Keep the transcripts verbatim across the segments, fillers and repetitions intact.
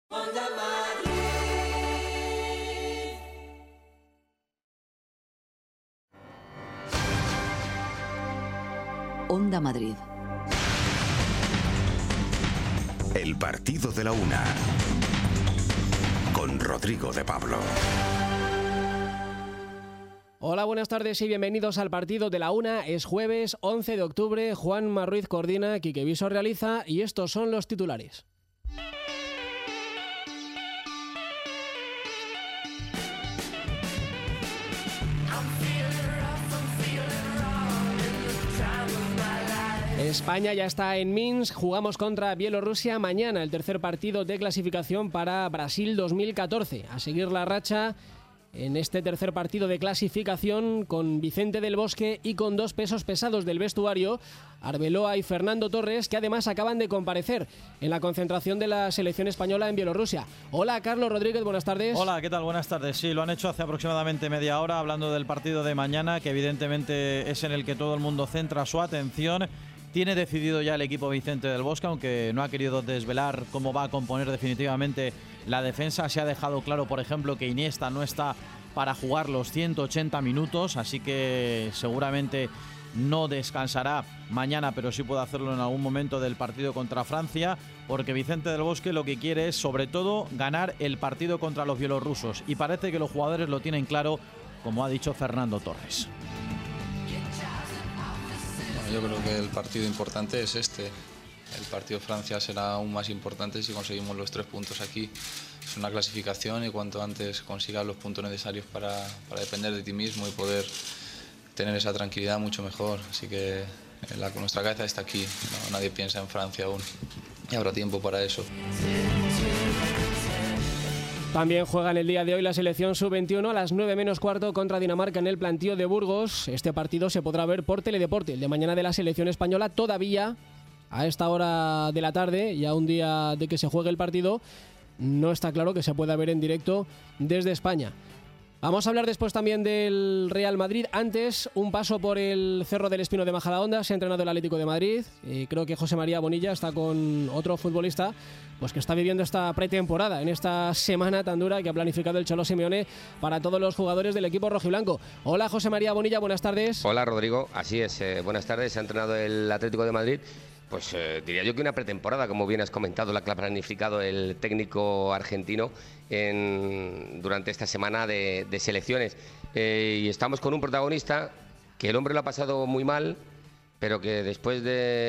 Onda Madrid. Onda Madrid. El partido de la una. Con Rodrigo de Pablo. Hola, buenas tardes y bienvenidos al partido de la una. Es jueves once de octubre. Juan Marruiz coordina, Quique Viso realiza y estos son los titulares. España ya está en Minsk, jugamos contra Bielorrusia mañana, el tercer partido de clasificación para Brasil dos mil catorce. A seguir la racha en este tercer partido de clasificación con Vicente del Bosque y con dos pesos pesados del vestuario, Arbeloa y Fernando Torres, que además acaban de comparecer en la concentración de la selección española en Bielorrusia. Hola, Carlos Rodríguez, buenas tardes. Hola, ¿qué tal? Buenas tardes. Sí, lo han hecho hace aproximadamente media hora, hablando del partido de mañana, que evidentemente es en el que todo el mundo centra su atención. Tiene decidido ya el equipo Vicente del Bosque, aunque no ha querido desvelar cómo va a componer definitivamente la defensa. Se ha dejado claro, por ejemplo, que Iniesta no está para jugar los ciento ochenta minutos, así que seguramente no descansará mañana, pero sí puede hacerlo en algún momento del partido contra Francia, porque Vicente del Bosque lo que quiere es, sobre todo, ganar el partido contra los bielorrusos. Y parece que los jugadores lo tienen claro, como ha dicho Fernando Torres. Yo creo que el partido importante es este. El partido de Francia será aún más importante si conseguimos los tres puntos aquí. Es una clasificación y cuanto antes consigas los puntos necesarios para, para depender de ti mismo y poder tener esa tranquilidad, mucho mejor. Así que la, nuestra cabeza está aquí, ¿no? Nadie piensa en Francia aún y habrá tiempo para eso. También juega en el día de hoy la selección sub veintiuno a las nueve menos cuarto contra Dinamarca en el plantío de Burgos. Este partido se podrá ver por Teledeporte. El de mañana de la selección española todavía a esta hora de la tarde, ya un día de que se juegue el partido, no está claro que se pueda ver en directo desde España. Vamos a hablar después también del Real Madrid. Antes, un paso por el Cerro del Espino de Majadahonda. Se ha entrenado el Atlético de Madrid. Y creo que José María Bonilla está con otro futbolista pues que está viviendo esta pretemporada en esta semana tan dura que ha planificado el Cholo Simeone para todos los jugadores del equipo rojiblanco. Hola, José María Bonilla, buenas tardes. Hola, Rodrigo. Así es, eh, buenas tardes. Se ha entrenado el Atlético de Madrid. Pues eh, diría yo que una pretemporada, como bien has comentado, la que ha planificado el técnico argentino en, durante esta semana de, de selecciones. Eh, y estamos con un protagonista que el hombre lo ha pasado muy mal, pero que después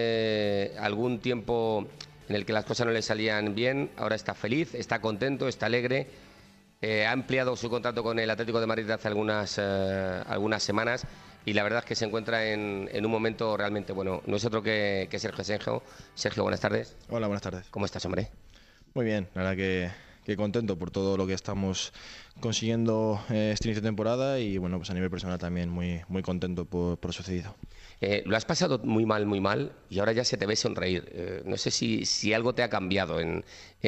de algún tiempo en el que las cosas no le salían bien, ahora está feliz, está contento, está alegre. Eh, ha ampliado su contrato con el Atlético de Madrid hace algunas, eh, algunas semanas. Y la verdad es que se encuentra en, en un momento realmente bueno. No es otro que, que Sergio Asenjo. Sergio, buenas tardes. Hola, buenas tardes. ¿Cómo estás, hombre? Muy bien, la verdad que, que contento por todo lo que estamos consiguiendo eh, este inicio de temporada y bueno, pues a nivel personal también muy, muy contento por, por lo sucedido. Eh, lo has pasado muy mal, muy mal y ahora ya se te ve sonreír. Eh, no sé si, si algo te ha cambiado en,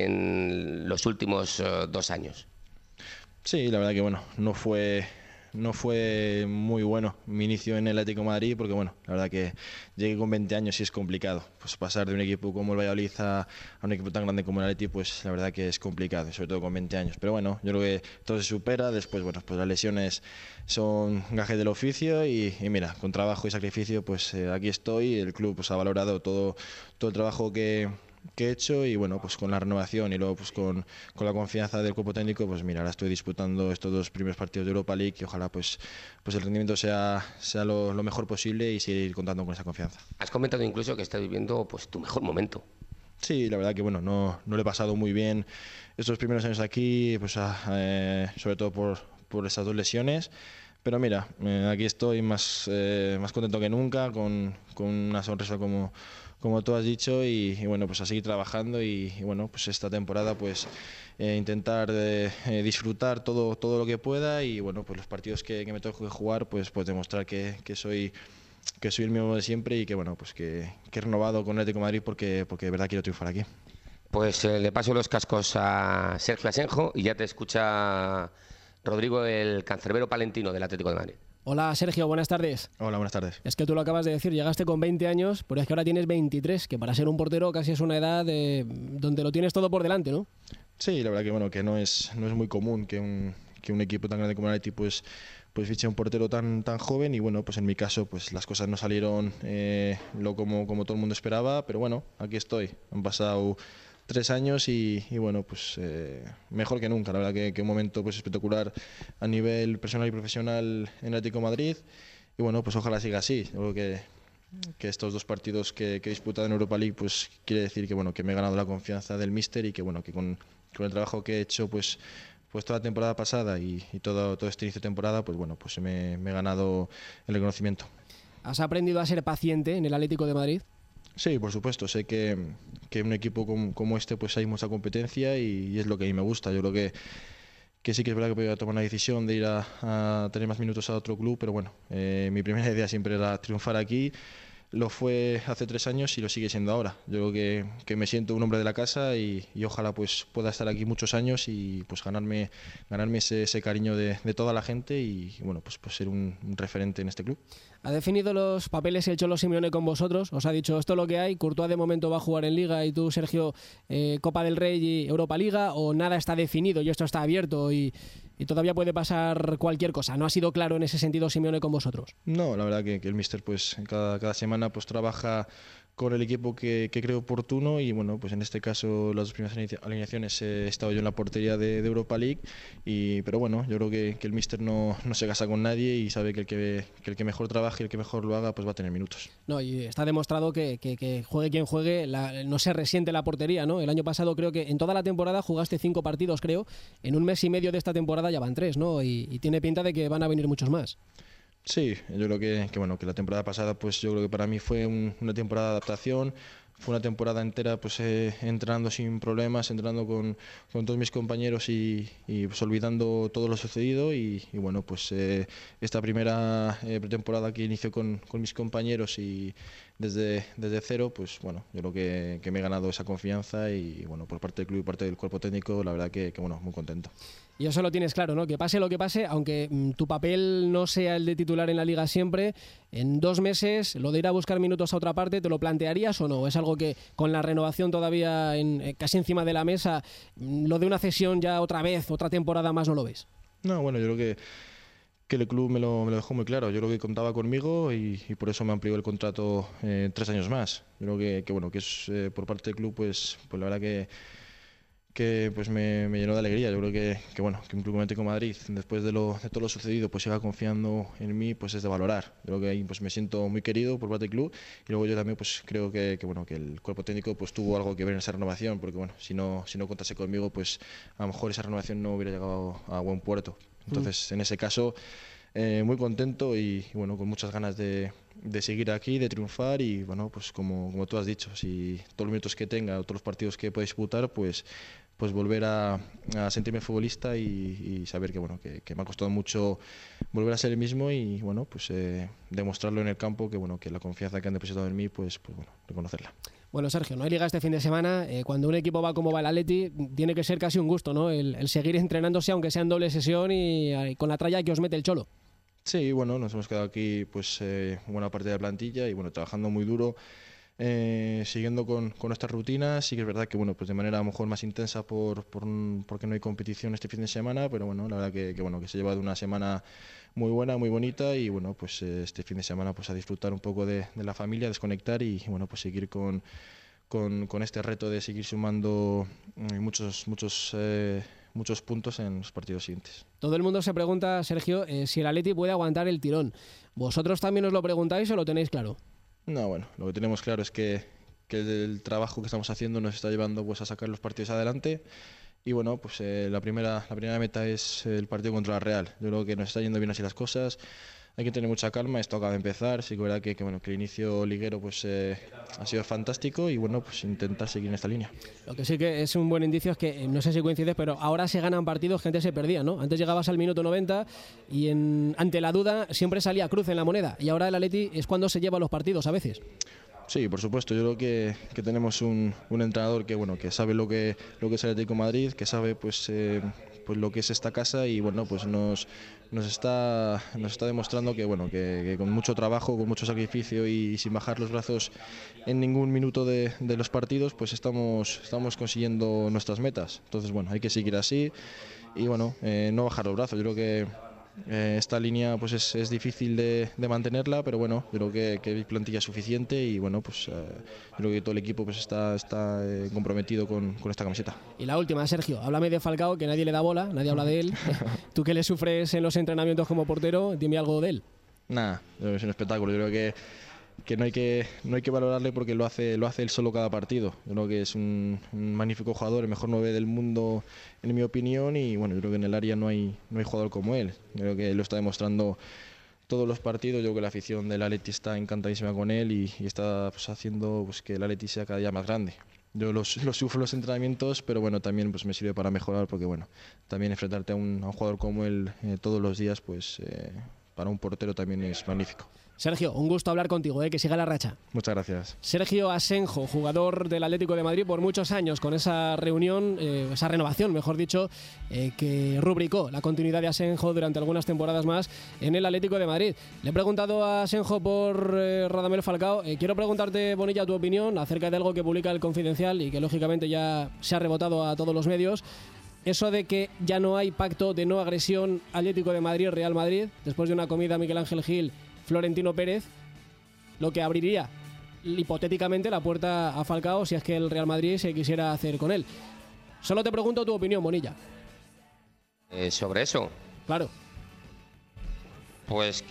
en los últimos uh, dos años. Sí, la verdad que bueno, no fue... No fue muy bueno mi inicio en el Atlético de Madrid porque bueno, la verdad que llegué con veinte años y es complicado. Pues pasar de un equipo como el Valladolid a, a un equipo tan grande como el Atlético, pues la verdad que es complicado, sobre todo con veinte años. Pero bueno, yo creo que todo se supera. Después, bueno, pues las lesiones son gajes del oficio y, y mira, con trabajo y sacrificio, pues eh, aquí estoy. El club pues ha valorado todo, todo el trabajo que que he hecho y bueno, pues con la renovación y luego pues con, con la confianza del cuerpo técnico, pues mira, ahora estoy disputando estos dos primeros partidos de Europa League y ojalá pues, pues el rendimiento sea, sea lo, lo mejor posible y seguir contando con esa confianza. Has comentado incluso que estás viviendo pues tu mejor momento. Sí, la verdad que bueno, no, no lo he pasado muy bien estos primeros años aquí, pues eh, sobre todo por, por esas dos lesiones. Pero mira, eh, aquí estoy más, eh, más contento que nunca, con, con una sonrisa como, como tú has dicho y, y bueno, pues a seguir trabajando y, y bueno, pues esta temporada pues eh, intentar eh, disfrutar todo, todo lo que pueda y bueno, pues los partidos que, que me tengo que jugar pues, pues demostrar que, que soy que soy el mismo de siempre y que bueno, pues que, que he renovado con el Atlético de Madrid porque, porque de verdad quiero triunfar aquí. Pues eh, le paso los cascos a Sergio Asenjo y ya te escucha Rodrigo, el cancerbero palentino del Atlético de Madrid. Hola, Sergio, buenas tardes. Hola, buenas tardes. Es que tú lo acabas de decir, llegaste con veinte años, pero es que ahora tienes veintitrés, que para ser un portero casi es una edad eh, donde lo tienes todo por delante, ¿no? Sí, la verdad que bueno que no es no es muy común que un, que un equipo tan grande como el Atleti pues pues fiche un portero tan tan joven y bueno, pues en mi caso pues las cosas no salieron eh, lo como como todo el mundo esperaba, pero bueno, aquí estoy. Han pasado tres años y, y bueno, pues eh, mejor que nunca. La verdad que, que un momento pues espectacular a nivel personal y profesional en el Atlético de Madrid y bueno, pues ojalá siga así. Yo creo que que estos dos partidos que, que he disputado en Europa League pues quiere decir que bueno que me he ganado la confianza del míster y que bueno que con, con el trabajo que he hecho pues pues toda la temporada pasada y, y todo, todo este inicio de temporada, pues bueno, pues me, me he ganado el reconocimiento. ¿Has aprendido a ser paciente en el Atlético de Madrid? Sí, por supuesto. Sé que, que en un equipo como, como este pues hay mucha competencia y, y es lo que a mí me gusta. Yo creo que, que sí que es verdad que voy a tomar una decisión de ir a, a tener más minutos a otro club, pero bueno, eh, mi primera idea siempre era triunfar aquí. Lo fue hace tres años y lo sigue siendo ahora. Yo creo que, que me siento un hombre de la casa y, y ojalá pues pueda estar aquí muchos años y pues ganarme, ganarme ese, ese cariño de, de toda la gente y bueno, pues, pues ser un, un referente en este club. ¿Ha definido los papeles el Cholo Simeone con vosotros? ¿Os ha dicho esto es lo que hay? ¿Courtois de momento va a jugar en Liga y tú, Sergio, eh, Copa del Rey y Europa Liga? ¿O nada está definido y esto está abierto y, y todavía puede pasar cualquier cosa? ¿No ha sido claro en ese sentido Simeone con vosotros? No, la verdad que, que el míster pues cada, cada semana pues trabaja con el equipo que, que cree oportuno y bueno, pues en este caso las dos primeras alineaciones he estado yo en la portería de, de Europa League y pero bueno, yo creo que, que el míster no, no se casa con nadie y sabe que el que, que el que mejor trabaje y el que mejor lo haga pues va a tener minutos. No, y está demostrado que, que, que juegue quien juegue, la, no se resiente la portería, ¿no? El año pasado creo que en toda la temporada jugaste cinco partidos, creo, en un mes y medio de esta temporada ya van tres, ¿no? Y, y tiene pinta de que van a venir muchos más. Sí, yo creo que, que bueno que la temporada pasada pues yo creo que para mí fue un, una temporada de adaptación, fue una temporada entera pues eh, entrenando sin problemas, entrenando con, con todos mis compañeros y, y pues olvidando todo lo sucedido y, y bueno pues eh, esta primera eh, pretemporada que inició con, con mis compañeros y desde, desde cero pues bueno yo creo que, que me he ganado esa confianza y bueno por parte del club y parte del cuerpo técnico la verdad que, que bueno muy contento. Y eso lo tienes claro, ¿no? Que pase lo que pase, aunque mmm, tu papel no sea el de titular en la Liga siempre, en dos meses lo de ir a buscar minutos a otra parte, ¿te lo plantearías o no? ¿Es algo que con la renovación todavía en, eh, casi encima de la mesa, mmm, lo de una cesión ya otra vez, otra temporada más no lo ves? No, bueno, yo creo que, que el club me lo, me lo dejó muy claro. Yo creo que contaba conmigo y, y por eso me amplió el contrato eh, tres años más. Yo creo que, que bueno, que es eh, por parte del club, pues, pues la verdad que que pues me, me llenó de alegría. Yo creo que, que bueno que un club como Atlético de Madrid después de, lo, de todo lo sucedido pues siga confiando en mí pues es de valorar. Yo creo que ahí pues me siento muy querido por parte del club y luego yo también pues creo que, que bueno que el cuerpo técnico pues tuvo algo que ver en esa renovación porque bueno si no si no contase conmigo pues a lo mejor esa renovación no hubiera llegado a buen puerto. Entonces mm. en ese caso eh, muy contento y, y bueno con muchas ganas de de seguir aquí, de triunfar y bueno, pues como, como tú has dicho, si todos los minutos que tenga, todos los partidos que pueda disputar, pues pues volver a, a sentirme futbolista y, y saber que bueno que, que me ha costado mucho volver a ser el mismo y bueno pues eh, demostrarlo en el campo que bueno que la confianza que han depositado en mí pues pues bueno reconocerla. Bueno, Sergio, no hay liga este fin de semana. Eh, cuando un equipo va como va el Atleti, tiene que ser casi un gusto, ¿no? El, el seguir entrenándose, aunque sea en doble sesión y, y con la tralla que os mete el Cholo. Sí, bueno, nos hemos quedado aquí pues eh, buena parte de la plantilla y bueno trabajando muy duro. Eh, siguiendo con, con nuestras rutinas, sí que es verdad que bueno pues de manera a lo mejor más intensa por, por porque no hay competición este fin de semana, pero bueno la verdad que, que bueno que se lleva de una semana muy buena, muy bonita y bueno pues eh, este fin de semana pues a disfrutar un poco de, de la familia, desconectar y bueno pues seguir con, con, con este reto de seguir sumando eh, muchos muchos eh, muchos puntos en los partidos siguientes. Todo el mundo se pregunta, Sergio, eh, si el Atleti puede aguantar el tirón. ¿Vosotros también os lo preguntáis o lo tenéis claro? No, bueno, lo que tenemos claro es que, que el trabajo que estamos haciendo nos está llevando pues a sacar los partidos adelante y bueno, pues eh, la primera la primera meta es el partido contra la Real. Yo creo que nos está yendo bien así las cosas. Hay que tener mucha calma, esto acaba de empezar, sí que es verdad que, que, bueno, que el inicio liguero pues, eh, ha sido fantástico y bueno, pues intentar seguir en esta línea. Lo que sí que es un buen indicio es que, no sé si coincide, pero ahora se ganan partidos que antes se perdían, ¿no? Antes llegabas al minuto noventa y en, ante la duda siempre salía cruz en la moneda y ahora el Atleti es cuando se lleva los partidos a veces. Sí, por supuesto. Yo creo que, que tenemos un, un entrenador que bueno que sabe lo que lo que es el Atlético de Madrid, que sabe pues eh, pues lo que es esta casa y bueno, pues nos, nos, está, nos está demostrando que, bueno, que, que con mucho trabajo, con mucho sacrificio y sin bajar los brazos en ningún minuto de, de los partidos, pues estamos, estamos consiguiendo nuestras metas. Entonces, bueno, hay que seguir así y bueno, eh, no bajar los brazos. Yo creo que Eh, esta línea pues es, es difícil de, de mantenerla, pero bueno, creo que, que hay plantilla suficiente y bueno, pues eh, creo que todo el equipo pues está, está eh, comprometido con, con esta camiseta. Y la última, Sergio, háblame de Falcao, que nadie le da bola, nadie habla de él. Tú que le sufres en los entrenamientos como portero, dime algo de él. Nada, es un espectáculo. Yo creo que que no hay que no hay que valorarle porque lo hace lo hace él solo cada partido. Yo creo que es un, un magnífico jugador, el mejor nueve del mundo en mi opinión y bueno, yo creo que en el área no hay no hay jugador como él. Yo creo que lo está demostrando todos los partidos. Yo creo que la afición del Atleti está encantadísima con él y, y está pues, haciendo pues, que el Atleti sea cada día más grande. Yo los, los sufro en los entrenamientos, pero bueno, también pues me sirve para mejorar porque bueno, también enfrentarte a un, a un jugador como él eh, todos los días, pues eh, para un portero también es magnífico. Sergio, un gusto hablar contigo, ¿eh? Que siga la racha. Muchas gracias. Sergio Asenjo, jugador del Atlético de Madrid por muchos años, con esa reunión, eh, esa renovación, mejor dicho, eh, que rubricó la continuidad de Asenjo durante algunas temporadas más en el Atlético de Madrid. Le he preguntado a Asenjo por eh, Radamel Falcao. Eh, quiero preguntarte, Bonilla, tu opinión acerca de algo que publica El Confidencial y que lógicamente ya se ha rebotado a todos los medios. Eso de que ya no hay pacto de no agresión Atlético de Madrid-Real Madrid, después de una comida Miguel Ángel Gil, Florentino Pérez, lo que abriría hipotéticamente la puerta a Falcao si es que el Real Madrid se quisiera hacer con él. Solo te pregunto tu opinión, Bonilla. Eh, ¿Sobre eso? Claro. Pues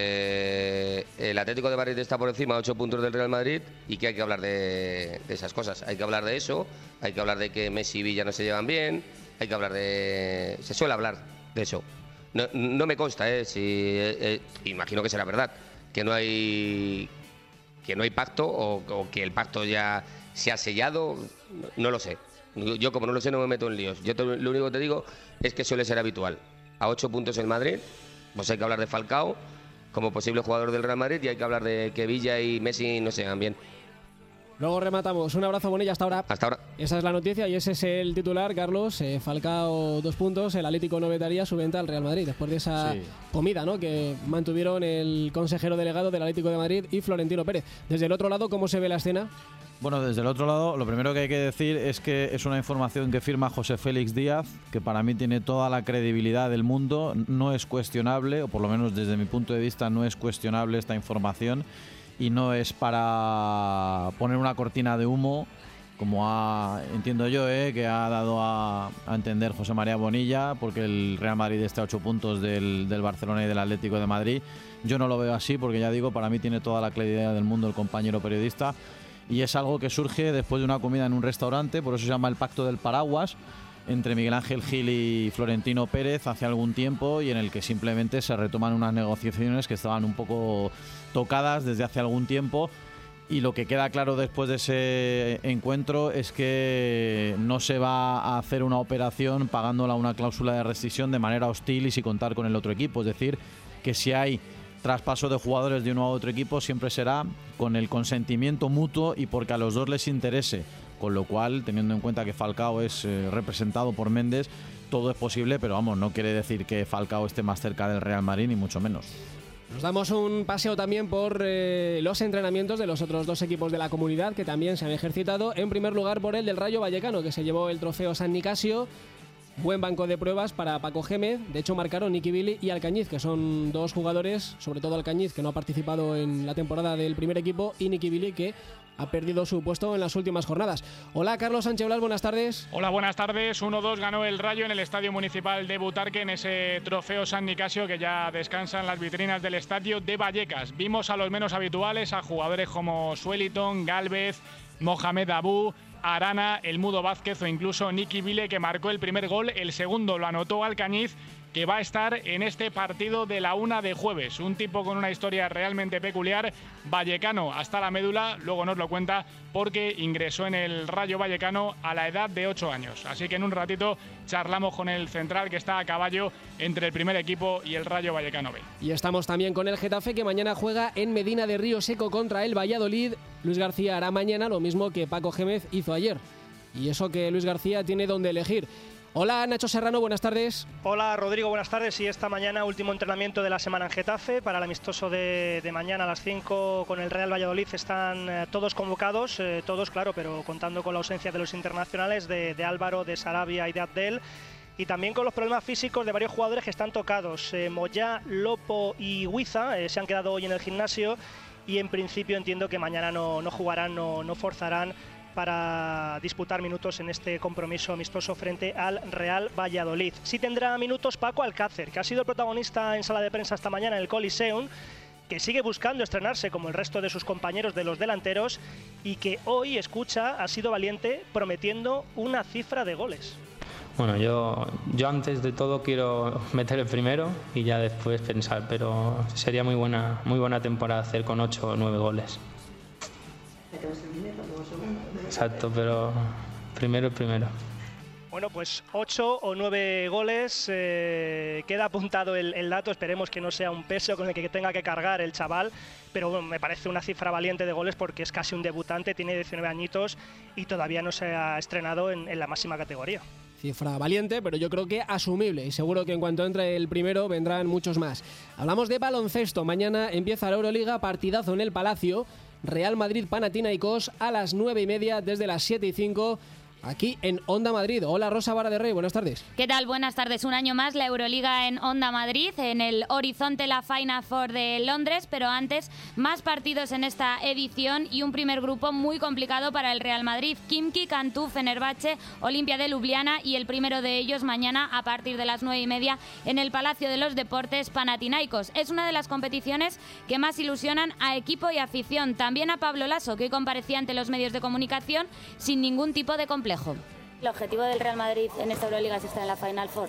que el Atlético de Madrid está por encima, ocho puntos del Real Madrid, y que hay que hablar de, de esas cosas. Hay que hablar de eso, hay que hablar de que Messi y Villa no se llevan bien, hay que hablar de... Se suele hablar de eso. No, no me consta, ¿eh? Si, eh, eh, imagino que será verdad, que no hay que no hay pacto o, o que el pacto ya se ha sellado, no lo sé. Yo como no lo sé no me meto en líos. Yo te, lo único que te digo es que suele ser habitual. A ocho puntos el Madrid, pues hay que hablar de Falcao como posible jugador del Real Madrid y hay que hablar de que Villa y Messi no se llevan bien. Luego rematamos. Un abrazo, Bonilla, hasta ahora. Hasta ahora. Esa es la noticia y ese es el titular, Carlos. Eh, Falcao, dos puntos. El Atlético no vetaría su venta al Real Madrid después de esa sí. comida, ¿no?, que mantuvieron el consejero delegado del Atlético de Madrid y Florentino Pérez. Desde el otro lado, ¿cómo se ve la escena? Bueno, desde el otro lado, lo primero que hay que decir es que es una información que firma José Félix Díaz, que para mí tiene toda la credibilidad del mundo. No es cuestionable, o por lo menos desde mi punto de vista no es cuestionable esta información. Y no es para poner una cortina de humo, como ha, entiendo yo, eh, que ha dado a, a entender José María Bonilla, porque el Real Madrid está a ocho puntos del, del Barcelona y del Atlético de Madrid. Yo no lo veo así, porque ya digo, para mí tiene toda la credibilidad del mundo el compañero periodista. Y es algo que surge después de una comida en un restaurante, por eso se llama el Pacto del Paraguas, entre Miguel Ángel Gil y Florentino Pérez hace algún tiempo, y en el que simplemente se retoman unas negociaciones que estaban un poco tocadas desde hace algún tiempo, y lo que queda claro después de ese encuentro es que no se va a hacer una operación pagándola una cláusula de rescisión de manera hostil y sin contar con el otro equipo. Es decir, que si hay traspaso de jugadores de uno a otro equipo siempre será con el consentimiento mutuo y porque a los dos les interese. Con lo cual, teniendo en cuenta que Falcao es eh, representado por Méndez, todo es posible, pero vamos, no quiere decir que Falcao esté más cerca del Real Madrid, ni mucho menos. Nos damos un paseo también por eh, los entrenamientos de los otros dos equipos de la comunidad que también se han ejercitado. En primer lugar por el del Rayo Vallecano, que se llevó el trofeo San Nicasio. Buen banco de pruebas para Paco Gémez. De hecho marcaron Nicky Billy y Alcañiz, que son dos jugadores, sobre todo Alcañiz, que no ha participado en la temporada del primer equipo, y Nicky Billy, que ha perdido su puesto en las últimas jornadas. Hola, Carlos Sánchez Blas, buenas tardes. Hola, buenas tardes. uno dos ganó el Rayo en el Estadio Municipal de Butarque en ese trofeo San Nicasio que ya descansa en las vitrinas del estadio de Vallecas. Vimos a los menos habituales, a jugadores como Sueliton, Gálvez, Mohamed Abú, Arana, El Mudo Vázquez o incluso Nicky Vile, que marcó el primer gol. El segundo lo anotó Alcañiz, que va a estar en este partido de la una de jueves. Un tipo con una historia realmente peculiar, vallecano hasta la médula, luego nos lo cuenta porque ingresó en el Rayo Vallecano a la edad de ocho años. Así que en un ratito charlamos con el central que está a caballo entre el primer equipo y el Rayo Vallecano B. Y estamos también con el Getafe, que mañana juega en Medina de Río Seco contra el Valladolid. Luis García hará mañana lo mismo que Paco Gémez hizo ayer. Y eso que Luis García tiene donde elegir. Hola Nacho Serrano, buenas tardes. Hola Rodrigo, buenas tardes. Y esta mañana último entrenamiento de la semana en Getafe. Para el amistoso de, de mañana a las cinco con el Real Valladolid están eh, todos convocados, eh, todos claro, pero contando con la ausencia de los internacionales de, de Álvaro, de Sarabia y de Abdel. Y también con los problemas físicos de varios jugadores que están tocados. Eh, Moyá, Lopo y Huiza eh, se han quedado hoy en el gimnasio y en principio entiendo que mañana no, no jugarán, no, no forzarán para disputar minutos en este compromiso amistoso frente al Real Valladolid. Sí tendrá minutos Paco Alcácer, que ha sido el protagonista en sala de prensa esta mañana en el Coliseum, que sigue buscando estrenarse como el resto de sus compañeros de los delanteros y que hoy, escucha, ha sido valiente prometiendo una cifra de goles. Bueno, yo, yo antes de todo quiero meter el primero y ya después pensar, pero sería muy buena, muy buena temporada hacer con ocho o nueve goles. Exacto, pero primero el primero. Bueno, pues ocho o nueve goles, eh, queda apuntado el, el dato, esperemos que no sea un peso con el que tenga que cargar el chaval, pero bueno, me parece una cifra valiente de goles porque es casi un debutante, tiene diecinueve añitos y todavía no se ha estrenado en, en la máxima categoría. Cifra valiente, pero yo creo que asumible y seguro que en cuanto entre el primero vendrán muchos más. Hablamos de baloncesto, mañana empieza la Euroliga, partidazo en el Palacio. Real Madrid-Panathinaikos a las nueve y media desde las siete y cinco aquí en Onda Madrid. Hola Rosa Vara de Rey, buenas tardes. ¿Qué tal? Buenas tardes. Un año más la Euroliga en Onda Madrid, en el horizonte la Final Four de Londres, pero antes más partidos en esta edición y un primer grupo muy complicado para el Real Madrid. Khimki, Cantú, Fenerbahce, Olimpia de Ljubljana y el primero de ellos mañana a partir de las nueve y media en el Palacio de los Deportes Panathinaikos. Es una de las competiciones que más ilusionan a equipo y afición. También a Pablo Lasso, que hoy comparecía ante los medios de comunicación sin ningún tipo de complejo. ¿El objetivo del Real Madrid en esta Euroliga es estar en la Final Four?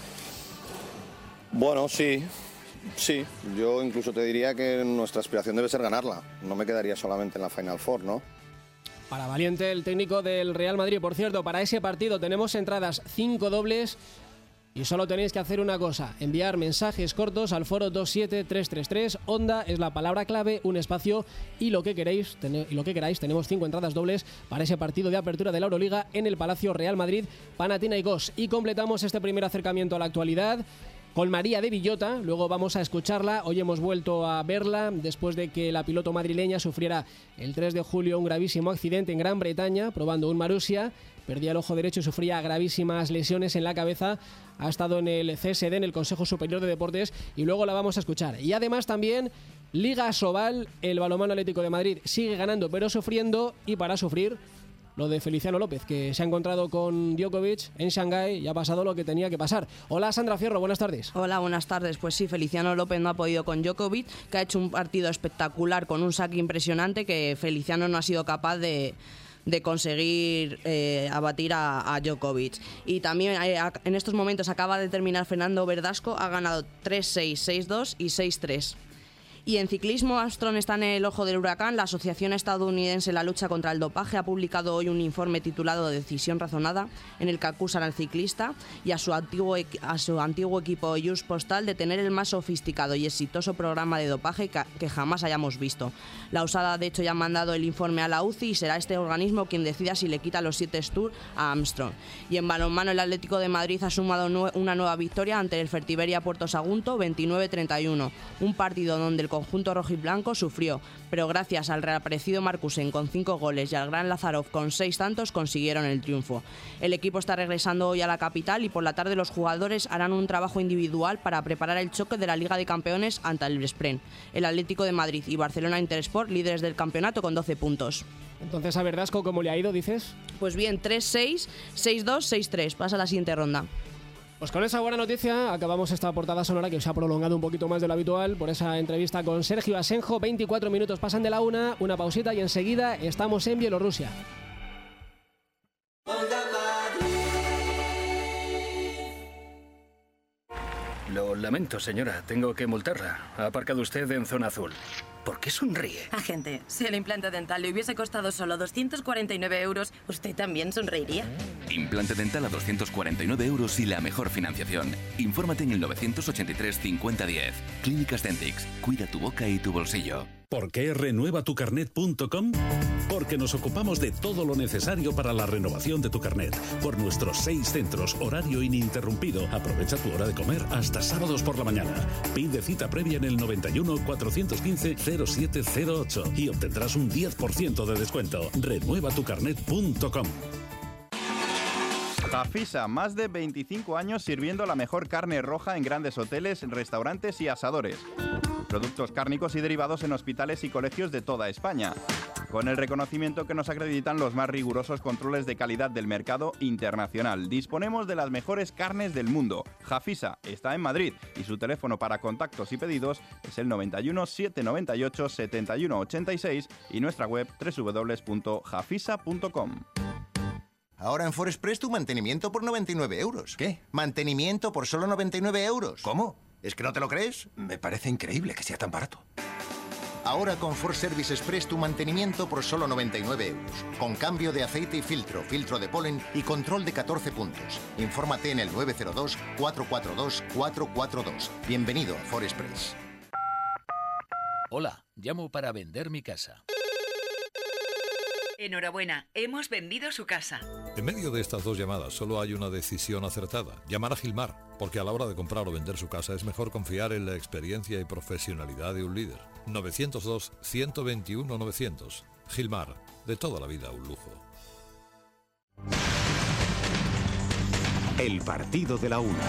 Bueno, sí, sí. Yo incluso te diría que nuestra aspiración debe ser ganarla. No me quedaría solamente en la Final Four, ¿no? Para valiente el técnico del Real Madrid. Por cierto, para ese partido tenemos entradas cinco dobles y solo tenéis que hacer una cosa, enviar mensajes cortos al foro dos siete tres tres tres. Onda es la palabra clave, un espacio y lo que queréis, ten- y lo que queráis. Tenemos cinco entradas dobles para ese partido de apertura de la Euroliga en el Palacio Real Madrid-Panathinaikos. Y completamos este primer acercamiento a la actualidad con María de Villota. Luego vamos a escucharla. Hoy hemos vuelto a verla después de que la piloto madrileña sufriera el tres de julio un gravísimo accidente en Gran Bretaña probando un Marussia. Perdía el ojo derecho y sufría gravísimas lesiones en la cabeza. Ha estado en el C S D, en el Consejo Superior de Deportes, y luego la vamos a escuchar. Y además también Liga Sobal, el balonmano Atlético de Madrid sigue ganando pero sufriendo, y para sufrir lo de Feliciano López, que se ha encontrado con Djokovic en Shanghái y ha pasado lo que tenía que pasar. Hola Sandra Fierro, buenas tardes. Hola, buenas tardes. Pues sí, Feliciano López no ha podido con Djokovic, que ha hecho un partido espectacular con un saque impresionante que Feliciano no ha sido capaz de... de conseguir eh, abatir a, a Djokovic. Y también eh, en estos momentos acaba de terminar Fernando Verdasco, ha ganado tres seis, seis dos y seis tres. Y en ciclismo, Armstrong está en el ojo del huracán. La Asociación Estadounidense de la Lucha contra el Dopaje ha publicado hoy un informe titulado Decisión Razonada, en el que acusan al ciclista y a su antiguo, a su antiguo equipo Just Postal de tener el más sofisticado y exitoso programa de dopaje que, que jamás hayamos visto. La U S A D, de hecho, ya ha mandado el informe a la U C I y será este organismo quien decida si le quita los siete Tours a Armstrong. Y en balonmano, el Atlético de Madrid ha sumado nue- una nueva victoria ante el Fertiberia Puerto Sagunto, veintinueve treinta y uno. Un partido donde el conjunto rojiblanco sufrió, pero gracias al reaparecido Markusen con cinco goles y al gran Lazarov con seis tantos consiguieron el triunfo. El equipo está regresando hoy a la capital y por la tarde los jugadores harán un trabajo individual para preparar el choque de la Liga de Campeones ante el Brespren. El Atlético de Madrid y Barcelona Intersport, líderes del campeonato con doce puntos. Entonces, a Verdasco, ¿cómo le ha ido, dices? Pues bien, tres seis, seis dos, seis tres. Pasa a la siguiente ronda. Pues con esa buena noticia acabamos esta portada sonora que se ha prolongado un poquito más de lo habitual por esa entrevista con Sergio Asenjo. veinticuatro minutos pasan de la una, una pausita y enseguida estamos en Bielorrusia. Lo lamento, señora. Tengo que multarla. Ha aparcado usted en zona azul. ¿Por qué sonríe? Agente, si el implante dental le hubiese costado solo doscientos cuarenta y nueve euros, ¿usted también sonreiría? Implante dental a doscientos cuarenta y nueve euros y la mejor financiación. Infórmate en el novecientos ochenta y tres cincuenta diez. Clínicas Dentix. Cuida tu boca y tu bolsillo. ¿Por qué renueva tu carnet punto com? Porque nos ocupamos de todo lo necesario para la renovación de tu carnet. Por nuestros seis centros, horario ininterrumpido. Aprovecha tu hora de comer hasta sábados por la mañana. Pide cita previa en el noventa y uno, cuatrocientos quince, cero siete cero ocho y obtendrás un diez por ciento de descuento. renueva tu carnet punto com. Jafisa, más de veinticinco años sirviendo la mejor carne roja en grandes hoteles, restaurantes y asadores. Productos cárnicos y derivados en hospitales y colegios de toda España. Con el reconocimiento que nos acreditan los más rigurosos controles de calidad del mercado internacional. Disponemos de las mejores carnes del mundo. Jafisa está en Madrid y su teléfono para contactos y pedidos es el noventa y uno, setecientos noventa y ocho, setenta y uno ochenta y seis y nuestra web doble u doble u doble u punto jafisa punto com. Ahora en Forexpress tu mantenimiento por noventa y nueve euros. ¿Qué? Mantenimiento por solo noventa y nueve euros. ¿Cómo? ¿Es que no te lo crees? Me parece increíble que sea tan barato. Ahora con For Service Express tu mantenimiento por solo noventa y nueve euros. Con cambio de aceite y filtro, filtro de polen y control de catorce puntos. Infórmate en el nueve cero dos, cuatro cuatro dos, cuatro cuatro dos. Bienvenido a For Express. Hola, llamo para vender mi casa. Enhorabuena, hemos vendido su casa. En medio de estas dos llamadas solo hay una decisión acertada. Llamar a Gilmar, porque a la hora de comprar o vender su casa es mejor confiar en la experiencia y profesionalidad de un líder. novecientos dos, ciento veintiuno, novecientos. Gilmar, de toda la vida un lujo. El partido de la una.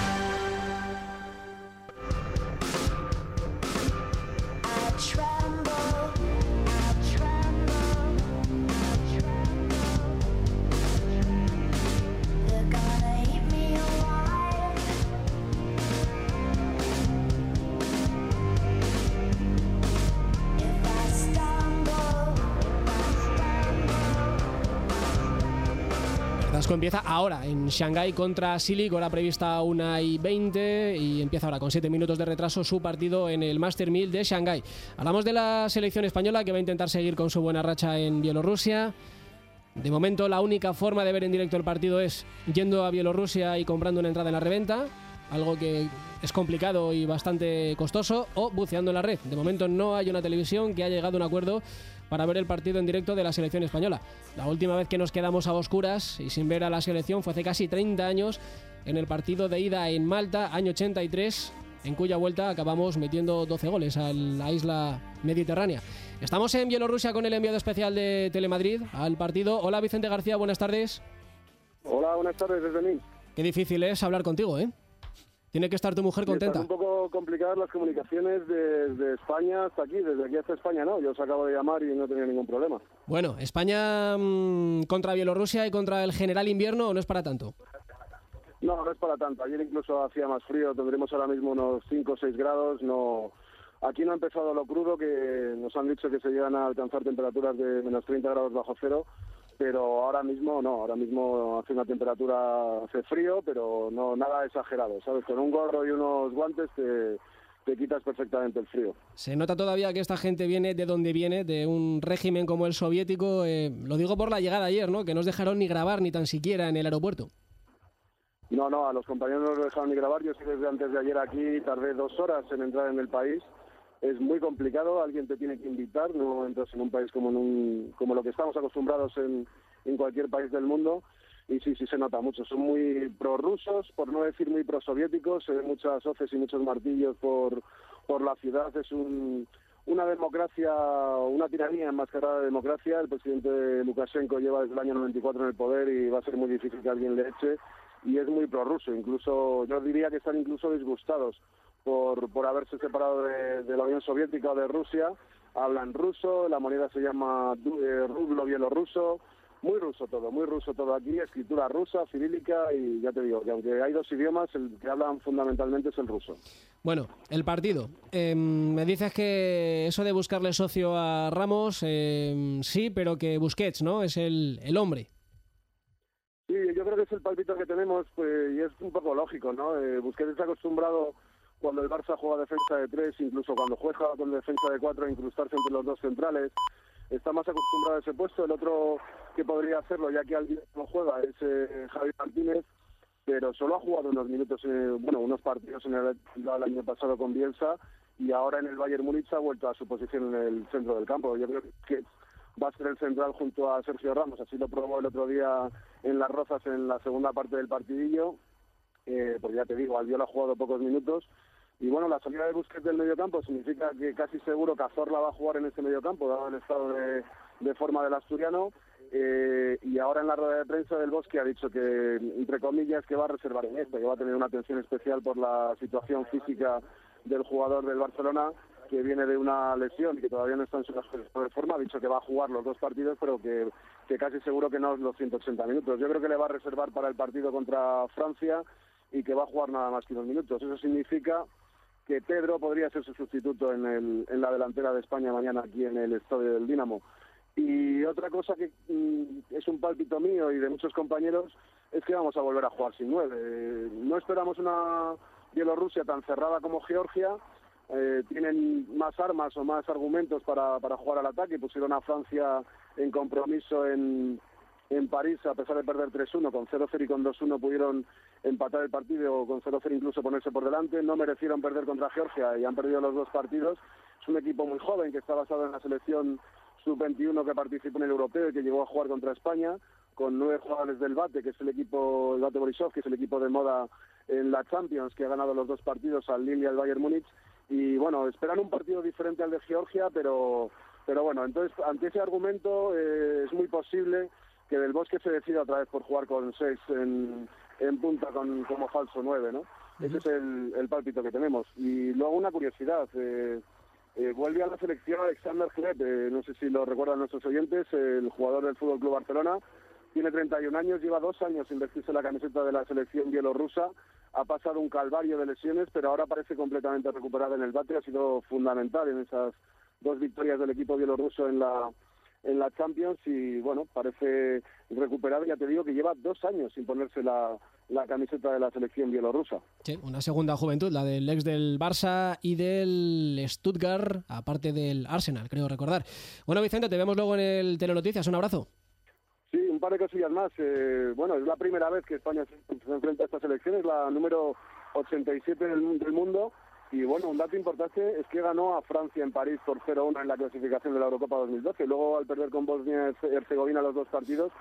Empieza ahora en Shanghái contra Silic, hora prevista una y veinte, y empieza ahora con siete minutos de retraso su partido en el Master mil de Shanghái. Hablamos de la selección española que va a intentar seguir con su buena racha en Bielorrusia. De momento la única forma de ver en directo el partido es yendo a Bielorrusia y comprando una entrada en la reventa, algo que es complicado y bastante costoso, o buceando en la red. De momento no hay una televisión que haya llegado a un acuerdo para ver el partido en directo de la selección española. La última vez que nos quedamos a oscuras y sin ver a la selección fue hace casi treinta años en el partido de ida en Malta, año ochenta y tres, en cuya vuelta acabamos metiendo doce goles a la isla mediterránea. Estamos en Bielorrusia con el enviado especial de Telemadrid al partido. Hola Vicente García, buenas tardes. Hola, buenas tardes desde Minsk. Qué difícil es hablar contigo, ¿eh? Tiene que estar tu mujer contenta. Están un poco complicadas las comunicaciones desde España hasta aquí. Desde aquí hasta España no. Yo os acabo de llamar y no tenía ningún problema. Bueno, España mmm, contra Bielorrusia y contra el general invierno, ¿o no es para tanto? No, no es para tanto. Ayer incluso hacía más frío. Tendremos ahora mismo unos cinco o seis grados. No, aquí no ha empezado lo crudo, que nos han dicho que se llegan a alcanzar temperaturas de menos treinta grados bajo cero. Pero ahora mismo no, ahora mismo hace una temperatura, hace frío, pero no nada exagerado, ¿sabes? Con un gorro y unos guantes te, te quitas perfectamente el frío. Se nota todavía que esta gente viene de donde viene, de un régimen como el soviético. Eh, lo digo por la llegada ayer, ¿no? Que no os dejaron ni grabar ni tan siquiera en el aeropuerto. No, no, a los compañeros no nos dejaron ni grabar. Yo sí desde antes de ayer aquí tardé dos horas en entrar en el país. Es muy complicado, alguien te tiene que invitar, no entras en un país como en un, como lo que estamos acostumbrados en, en cualquier país del mundo, y sí, sí se nota mucho. Son muy prorrusos, por no decir muy prosoviéticos, se ven muchas hoces y muchos martillos por, por la ciudad. Es un, una democracia, una tiranía enmascarada de democracia. El presidente Lukashenko lleva desde el año noventa y cuatro en el poder y va a ser muy difícil que alguien le eche, y es muy prorruso. Incluso, yo diría que están incluso disgustados por, por haberse separado de, de la Unión Soviética o de Rusia. Hablan ruso, la moneda se llama eh, rublo bielorruso, muy ruso todo, muy ruso todo aquí, escritura rusa, cirílica, y ya te digo que aunque hay dos idiomas, el que hablan fundamentalmente es el ruso. Bueno, el partido. Eh, me dices que eso de buscarle socio a Ramos, eh, sí, pero que Busquets, ¿no? Es el, el hombre. Sí, yo creo que es el palpito que tenemos, pues, y es un poco lógico, ¿no? Eh, Busquets está acostumbrado, cuando el Barça juega defensa de tres, incluso cuando juega con defensa de cuatro, a incrustarse entre los dos centrales. Está más acostumbrado a ese puesto. El otro que podría hacerlo, ya que alguien no juega, es eh, Javi Martínez, pero solo ha jugado unos minutos, eh, bueno, unos partidos en el, el año pasado con Bielsa, y ahora en el Bayern Múnich ha vuelto a su posición en el centro del campo. Yo creo que va a ser el central junto a Sergio Ramos, así lo probó el otro día en Las Rozas en la segunda parte del partidillo, eh, porque ya te digo, Albiol ha jugado pocos minutos, y bueno, la salida de Busquets del mediocampo significa que casi seguro Cazorla va a jugar en ese mediocampo, dado el estado de, de forma del asturiano, eh, y ahora en la rueda de prensa del Bosque ha dicho que, entre comillas, que va a reservar en este, que va a tener una atención especial por la situación física del jugador del Barcelona, que viene de una lesión y que todavía no está en su mejor forma. Ha dicho que va a jugar los dos partidos, pero que, que casi seguro que no los ciento ochenta minutos. Yo creo que le va a reservar para el partido contra Francia y que va a jugar nada más que unos minutos. Eso significa que Pedro podría ser su sustituto en, el, en la delantera de España mañana aquí en el estadio del Dinamo. Y otra cosa que mm, es un pálpito mío y de muchos compañeros es que vamos a volver a jugar sin nueve. No esperamos una Bielorrusia tan cerrada como Georgia. Eh, tienen más armas o más argumentos para, para jugar al ataque. Pusieron a Francia en compromiso en, en París, a pesar de perder tres uno, con cero cero y con dos uno pudieron empatar el partido, o con cero cero incluso ponerse por delante. No merecieron perder contra Georgia y han perdido los dos partidos. Es un equipo muy joven que está basado en la selección sub veintiuno que participó en el europeo y que llegó a jugar contra España, con nueve jugadores del Bate, que es el equipo, el Bate Borisov, que es el equipo de moda en la Champions, que ha ganado los dos partidos al Lille y al Bayern Múnich. Y bueno, esperan un partido diferente al de Georgia, pero pero bueno, entonces ante ese argumento eh, es muy posible que Del Bosque se decida otra vez por jugar con seis en, en punta con, como falso nueve, ¿no? Uh-huh. Ese es el, el pálpito que tenemos. Y luego una curiosidad, eh, eh, vuelve a la selección Alexander Hleb, eh, no sé si lo recuerdan nuestros oyentes, el jugador del F C Barcelona, tiene treinta y un años, lleva dos años sin vestirse la camiseta de la selección bielorrusa, ha pasado un calvario de lesiones, pero ahora parece completamente recuperado en el bate, ha sido fundamental en esas dos victorias del equipo bielorruso en la en la Champions y bueno, parece recuperado. Ya te digo que lleva dos años sin ponerse la, la camiseta de la selección bielorrusa. Sí, una segunda juventud, la del ex del Barça y del Stuttgart, aparte del Arsenal, creo recordar. Bueno, Vicente, te vemos luego en el Telenoticias, un abrazo. Sí, un par de cosillas más. Eh, bueno, es la primera vez que España se, se enfrenta a esta selección, es la número ochenta y siete del, del mundo. Y bueno, un dato importante es que ganó a Francia en París por cero uno en la clasificación de la Eurocopa dos mil doce. Luego, al perder con Bosnia y Herzegovina los dos partidos,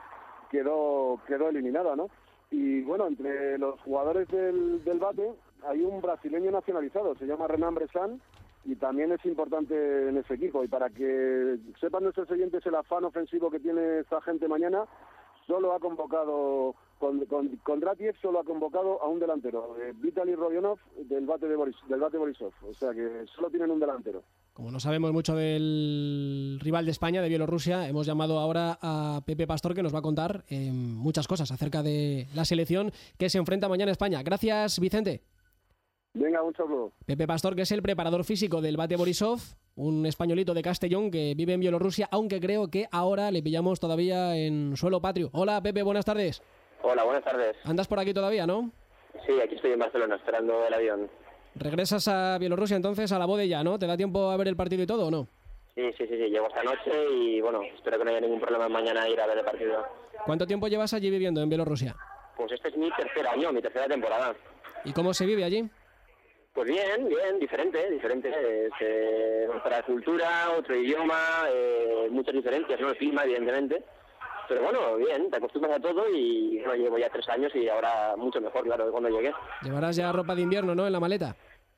quedó quedó eliminada, ¿no? Y bueno, entre los jugadores del, del Bate hay un brasileño nacionalizado, se llama Renan Bressan, y también es importante en ese equipo. Y para que sepan nuestros oyentes el afán ofensivo que tiene esta gente mañana, solo ha convocado, con, con, con Dratiev solo ha convocado a un delantero, eh, Vitaly Rodionov del Bate de Boris, del Bate Borisov, o sea que solo tienen un delantero. Como no sabemos mucho del rival de España, de Bielorrusia, hemos llamado ahora a Pepe Pastor, que nos va a contar eh, muchas cosas acerca de la selección que se enfrenta mañana a España. Gracias, Vicente. Venga, un saludo. Pepe Pastor, que es el preparador físico del Bate Borisov, un españolito de Castellón que vive en Bielorrusia, aunque creo que ahora le pillamos todavía en suelo patrio. Hola, Pepe, buenas tardes. Hola, buenas tardes. ¿Andas por aquí todavía, no? Sí, aquí estoy en Barcelona, esperando el avión. ¿Regresas a Bielorrusia entonces a la boda ya, no? ¿Te da tiempo a ver el partido y todo o no? Sí, sí, sí, sí, llego esta noche y bueno, espero que no haya ningún problema mañana ir a ver el partido. ¿Cuánto tiempo llevas allí viviendo en Bielorrusia? Pues este es mi tercer año, mi tercera temporada. ¿Y cómo se vive allí? Pues bien, bien, diferente, diferente. Es eh, otra cultura, otro idioma, eh, muchas diferencias, ¿no? El clima, evidentemente. Pero bueno, bien, te acostumbras a todo y bueno, llevo ya tres años y ahora mucho mejor, claro, de cuando llegué. Llevarás ya ropa de invierno, ¿no?, en la maleta.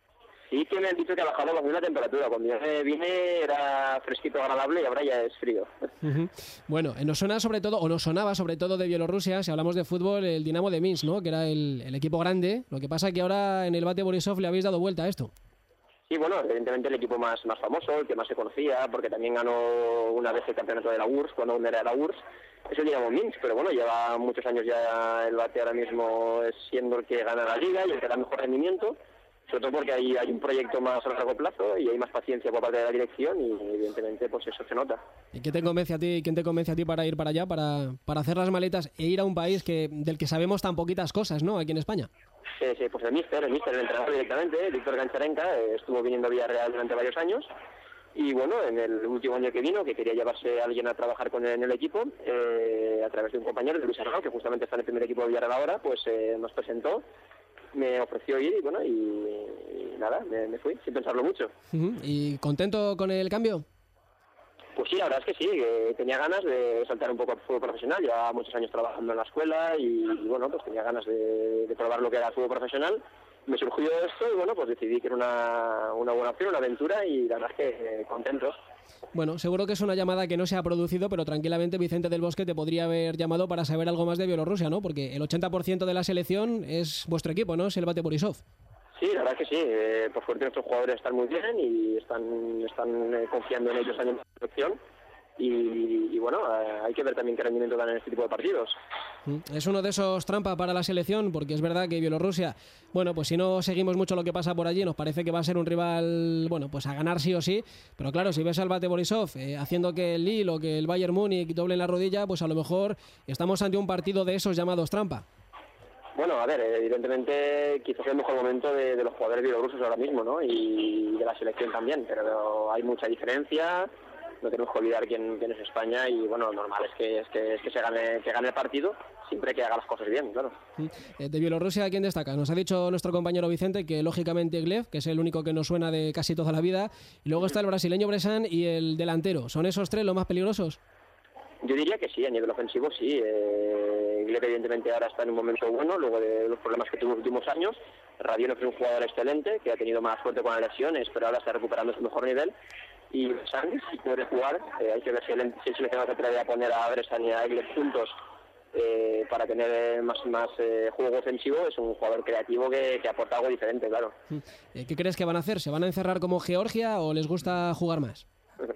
Sí, que me han dicho que ha bajado bastante la temperatura. Cuando yo vine era fresquito, agradable y ahora ya es frío. Uh-huh. Bueno, nos suena sobre todo, o nos sonaba sobre todo de Bielorrusia, si hablamos de fútbol, el Dinamo de Minsk, ¿no?, que era el, el equipo grande. Lo que pasa es que ahora en el Bate Borisov le habéis dado vuelta a esto. Sí, bueno, evidentemente el equipo más, más famoso, el que más se conocía, porque también ganó una vez el campeonato de la U R S S, cuando aún era la U R S S, es el Dinamo Minsk, pero bueno, lleva muchos años ya el Bate ahora mismo es siendo el que gana la liga y el que da mejor rendimiento, sobre todo porque hay, hay un proyecto más a largo plazo y hay más paciencia por parte de la dirección y evidentemente pues eso se nota. ¿Y qué te convence a ti, quién te convence a ti para ir para allá, para, para hacer las maletas e ir a un país que del que sabemos tan poquitas cosas, ¿no?, aquí en España? Sí, sí, pues el míster, el míster, el entrenador directamente, Víctor Gancharenka, eh, estuvo viniendo a Villarreal durante varios años y bueno, en el último año que vino, que quería llevarse a alguien a trabajar con él en el equipo, eh, a través de un compañero, de Luis Arnau, que justamente está en el primer equipo de Villarreal ahora, pues eh, nos presentó me ofreció ir y bueno, y, y nada, me, me fui sin pensarlo mucho. Uh-huh. ¿Y contento con el cambio? Pues sí, la verdad es que sí, que tenía ganas de saltar un poco al fútbol profesional. Llevaba muchos años trabajando en la escuela y, y bueno, pues tenía ganas de, de probar lo que era el fútbol profesional. Me surgió esto y bueno, pues decidí que era una, una buena opción, una aventura y la verdad es que eh, contento. Bueno, seguro que es una llamada que no se ha producido, pero tranquilamente Vicente del Bosque te podría haber llamado para saber algo más de Bielorrusia, ¿no? Porque el ochenta por ciento de la selección es vuestro equipo, ¿no? Es el Bate Borisov. Sí, la verdad es que sí. Eh, por suerte nuestros jugadores están muy bien y están, están eh, confiando en ellos en la selección. Y, y bueno, eh, hay que ver también qué rendimiento dan en este tipo de partidos. Es uno de esos trampas para la selección, porque es verdad que Bielorrusia, bueno, pues si no seguimos mucho lo que pasa por allí, nos parece que va a ser un rival, bueno, pues a ganar sí o sí, pero claro, si ves al Bate Borisov eh, haciendo que el Lille o que el Bayern Múnich doblen la rodilla, pues a lo mejor estamos ante un partido de esos llamados trampa. Bueno, a ver, evidentemente quizás es el mejor momento de, de los jugadores bielorrusos ahora mismo, ¿no? Y de la selección también, pero hay mucha diferencia. No tenemos que olvidar quién, quién es España y bueno, lo normal es que, es que, es que se gane, que gane el partido siempre que haga las cosas bien, claro. De Bielorrusia, ¿quién destaca? Nos ha dicho nuestro compañero Vicente que lógicamente Gleb, que es el único que nos suena de casi toda la vida, y luego está el brasileño Bressan y el delantero. ¿Son esos tres los más peligrosos? Yo diría que sí, a nivel ofensivo sí. Eh, Gleb evidentemente ahora está en un momento bueno, luego de los problemas que tuvo en los últimos años. Radionov es un jugador excelente, que ha tenido más suerte con las lesiones, pero ahora está recuperando su mejor nivel. Y Bressan, si puede jugar, eh, hay que ver si el, si el seleccionado se atreve a poner a Bressan y a Gleb juntos eh, para tener más, más eh, juego ofensivo. Es un jugador creativo que, que aporta algo diferente, claro. ¿Qué crees que van a hacer? ¿Se van a encerrar como Georgia o les gusta jugar más?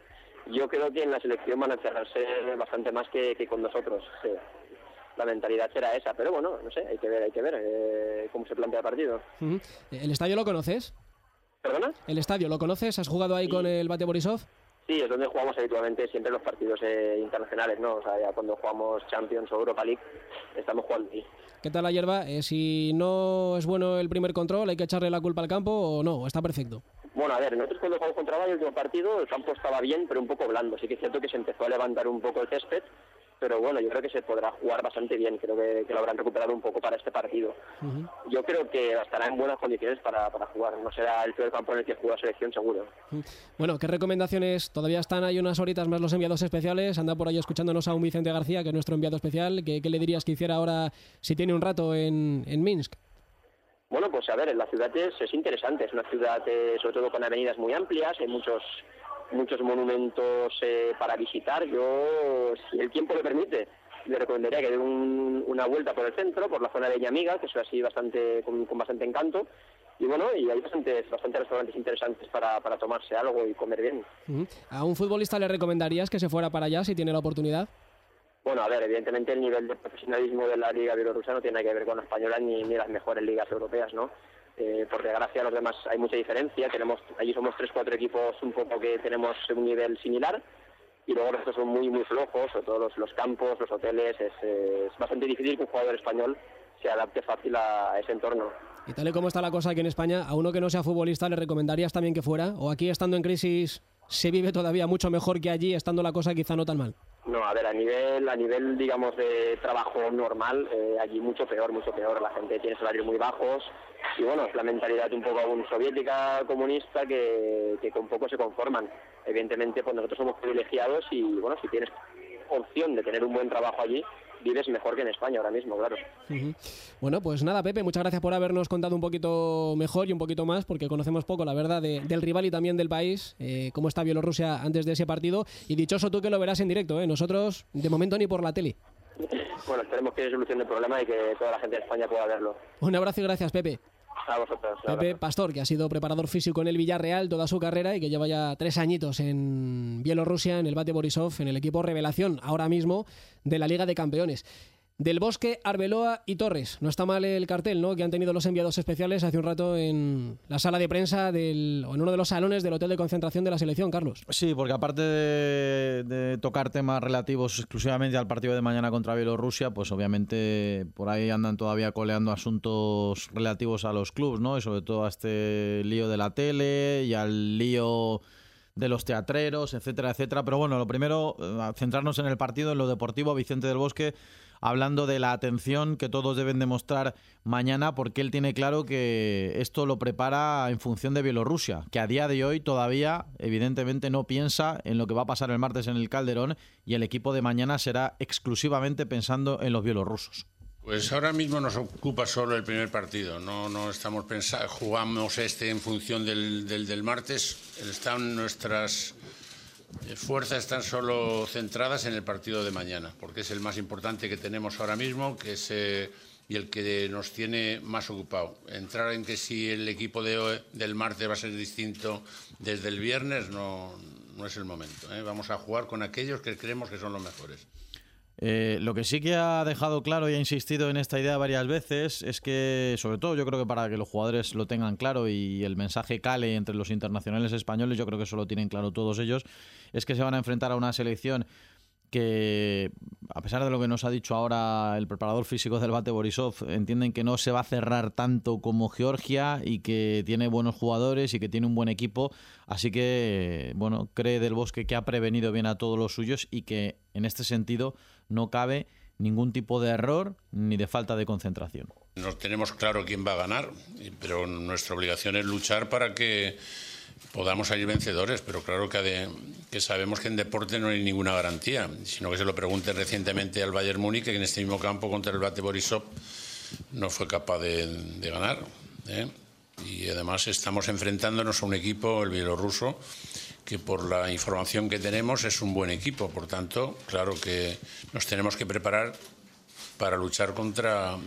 Yo creo que en la selección van a encerrarse bastante más que, que con nosotros. Sí. La mentalidad será esa, pero bueno, no sé, hay que ver, hay que ver eh, cómo se plantea el partido. Uh-huh. ¿El estadio lo conoces? ¿Perdona? ¿El estadio lo conoces? ¿Has jugado ahí sí. con el Bate Borisov? Sí, es donde jugamos habitualmente siempre los partidos eh, internacionales, ¿no? O sea, ya cuando jugamos Champions o Europa League, estamos jugando ahí. ¿Qué tal la hierba? Eh, si no es bueno el primer control, ¿hay que echarle la culpa al campo o no? ¿Está perfecto? Bueno, a ver, nosotros cuando jugamos contra Valle el último partido, el campo estaba bien, pero un poco blando. Sí que es cierto que se empezó a levantar un poco el césped, pero bueno, yo creo que se podrá jugar bastante bien. Creo que, que lo habrán recuperado un poco para este partido. Uh-huh. Yo creo que estará en buenas condiciones para, para jugar. No será el peor campo en el que juega la selección, seguro. Uh-huh. Bueno, ¿qué recomendaciones? Todavía están ahí unas horitas más los enviados especiales. Anda por ahí escuchándonos a un Vicente García, que es nuestro enviado especial. ¿Qué, qué le dirías que hiciera ahora si tiene un rato en, en Minsk? Bueno, pues a ver, la ciudad es, es interesante. Es una ciudad, eh, sobre todo con avenidas muy amplias. Hay muchos... muchos monumentos eh, para visitar. Yo, si el tiempo le permite, le recomendaría que dé un, una vuelta por el centro, por la zona de Ñamiga, que es así bastante con, con bastante encanto. Y bueno, y hay bastantes, bastantes restaurantes interesantes para, para tomarse algo y comer bien. Uh-huh. ¿A un futbolista le recomendarías que se fuera para allá si tiene la oportunidad? Bueno, a ver, evidentemente el nivel de profesionalismo de la liga bielorrusa no tiene nada que ver con la española ni, ni las mejores ligas europeas, ¿no? Eh, por desgracia, los demás hay mucha diferencia. Tenemos allí somos tres, cuatro equipos un poco que tenemos un nivel similar y luego los otros son muy, muy flojos, sobre todo los, los campos, los hoteles. Es, es bastante difícil que un jugador español se adapte fácil a, a ese entorno. Y tal y como está la cosa aquí en España, a uno que no sea futbolista, ¿le recomendarías también que fuera? ¿O aquí, estando en crisis, se vive todavía mucho mejor que allí, estando la cosa quizá no tan mal? No, a ver, a nivel, a nivel digamos, de trabajo normal, eh, allí mucho peor, mucho peor. La gente tiene salarios muy bajos y, bueno, es la mentalidad un poco aún soviética, comunista, que, que con poco se conforman. Evidentemente, pues nosotros somos privilegiados y, bueno, si tienes opción de tener un buen trabajo allí, vives mejor que en España ahora mismo, claro. Uh-huh. Bueno, pues nada, Pepe, muchas gracias por habernos contado un poquito mejor y un poquito más, porque conocemos poco, la verdad, de, del rival y también del país, eh, cómo está Bielorrusia antes de ese partido, y dichoso tú que lo verás en directo, ¿eh? Nosotros, de momento, ni por la tele. Bueno, esperemos que haya solución del problema y que toda la gente de España pueda verlo. Un abrazo y gracias, Pepe. A vosotros. Pepe Pastor, que ha sido preparador físico en el Villarreal toda su carrera y que lleva ya tres añitos en Bielorrusia, en el Bate Borisov, en el equipo revelación ahora mismo de la Liga de Campeones. Del Bosque, Arbeloa y Torres. No está mal el cartel, ¿no?, que han tenido los enviados especiales hace un rato en la sala de prensa del, o en uno de los salones del hotel de concentración de la selección, Carlos. Sí, porque aparte de, de tocar temas relativos exclusivamente al partido de mañana contra Bielorrusia, pues obviamente por ahí andan todavía coleando asuntos relativos a los clubs, ¿no? Y sobre todo a este lío de la tele y al lío de los teatreros, etcétera, etcétera. Pero bueno, lo primero, centrarnos en el partido, en lo deportivo. Vicente del Bosque hablando de la atención que todos deben demostrar mañana, porque él tiene claro que esto lo prepara en función de Bielorrusia, que a día de hoy todavía evidentemente no piensa en lo que va a pasar el martes en el Calderón, y el equipo de mañana será exclusivamente pensando en los bielorrusos. Pues ahora mismo nos ocupa solo el primer partido, no, no estamos pensando, jugamos este en función del, del, del martes, están nuestras fuerzas están solo centradas en el partido de mañana, porque es el más importante que tenemos ahora mismo, que es eh, y el que nos tiene más ocupado. Entrar en que si el equipo de, del martes va a ser distinto desde el viernes no, no es el momento, ¿eh? Vamos a jugar con aquellos que creemos que son los mejores. Eh, lo que sí que ha dejado claro y ha insistido en esta idea varias veces es que, sobre todo yo creo que para que los jugadores lo tengan claro y el mensaje cale entre los internacionales españoles, yo creo que eso lo tienen claro todos ellos, es que se van a enfrentar a una selección que, a pesar de lo que nos ha dicho ahora el preparador físico del Bate Borisov, entienden que no se va a cerrar tanto como Georgia y que tiene buenos jugadores y que tiene un buen equipo, así que, bueno, cree Del Bosque que ha prevenido bien a todos los suyos y que en este sentido no cabe ningún tipo de error ni de falta de concentración. No tenemos claro quién va a ganar, pero nuestra obligación es luchar para que podamos salir vencedores, pero claro que, de, que sabemos que en deporte no hay ninguna garantía, sino que se lo pregunte recientemente al Bayern Múnich, que en este mismo campo contra el Bate Borisov no fue capaz de, de ganar, ¿eh? Y además estamos enfrentándonos a un equipo, el bielorruso, que por la información que tenemos es un buen equipo, por tanto, claro que nos tenemos que preparar para luchar contra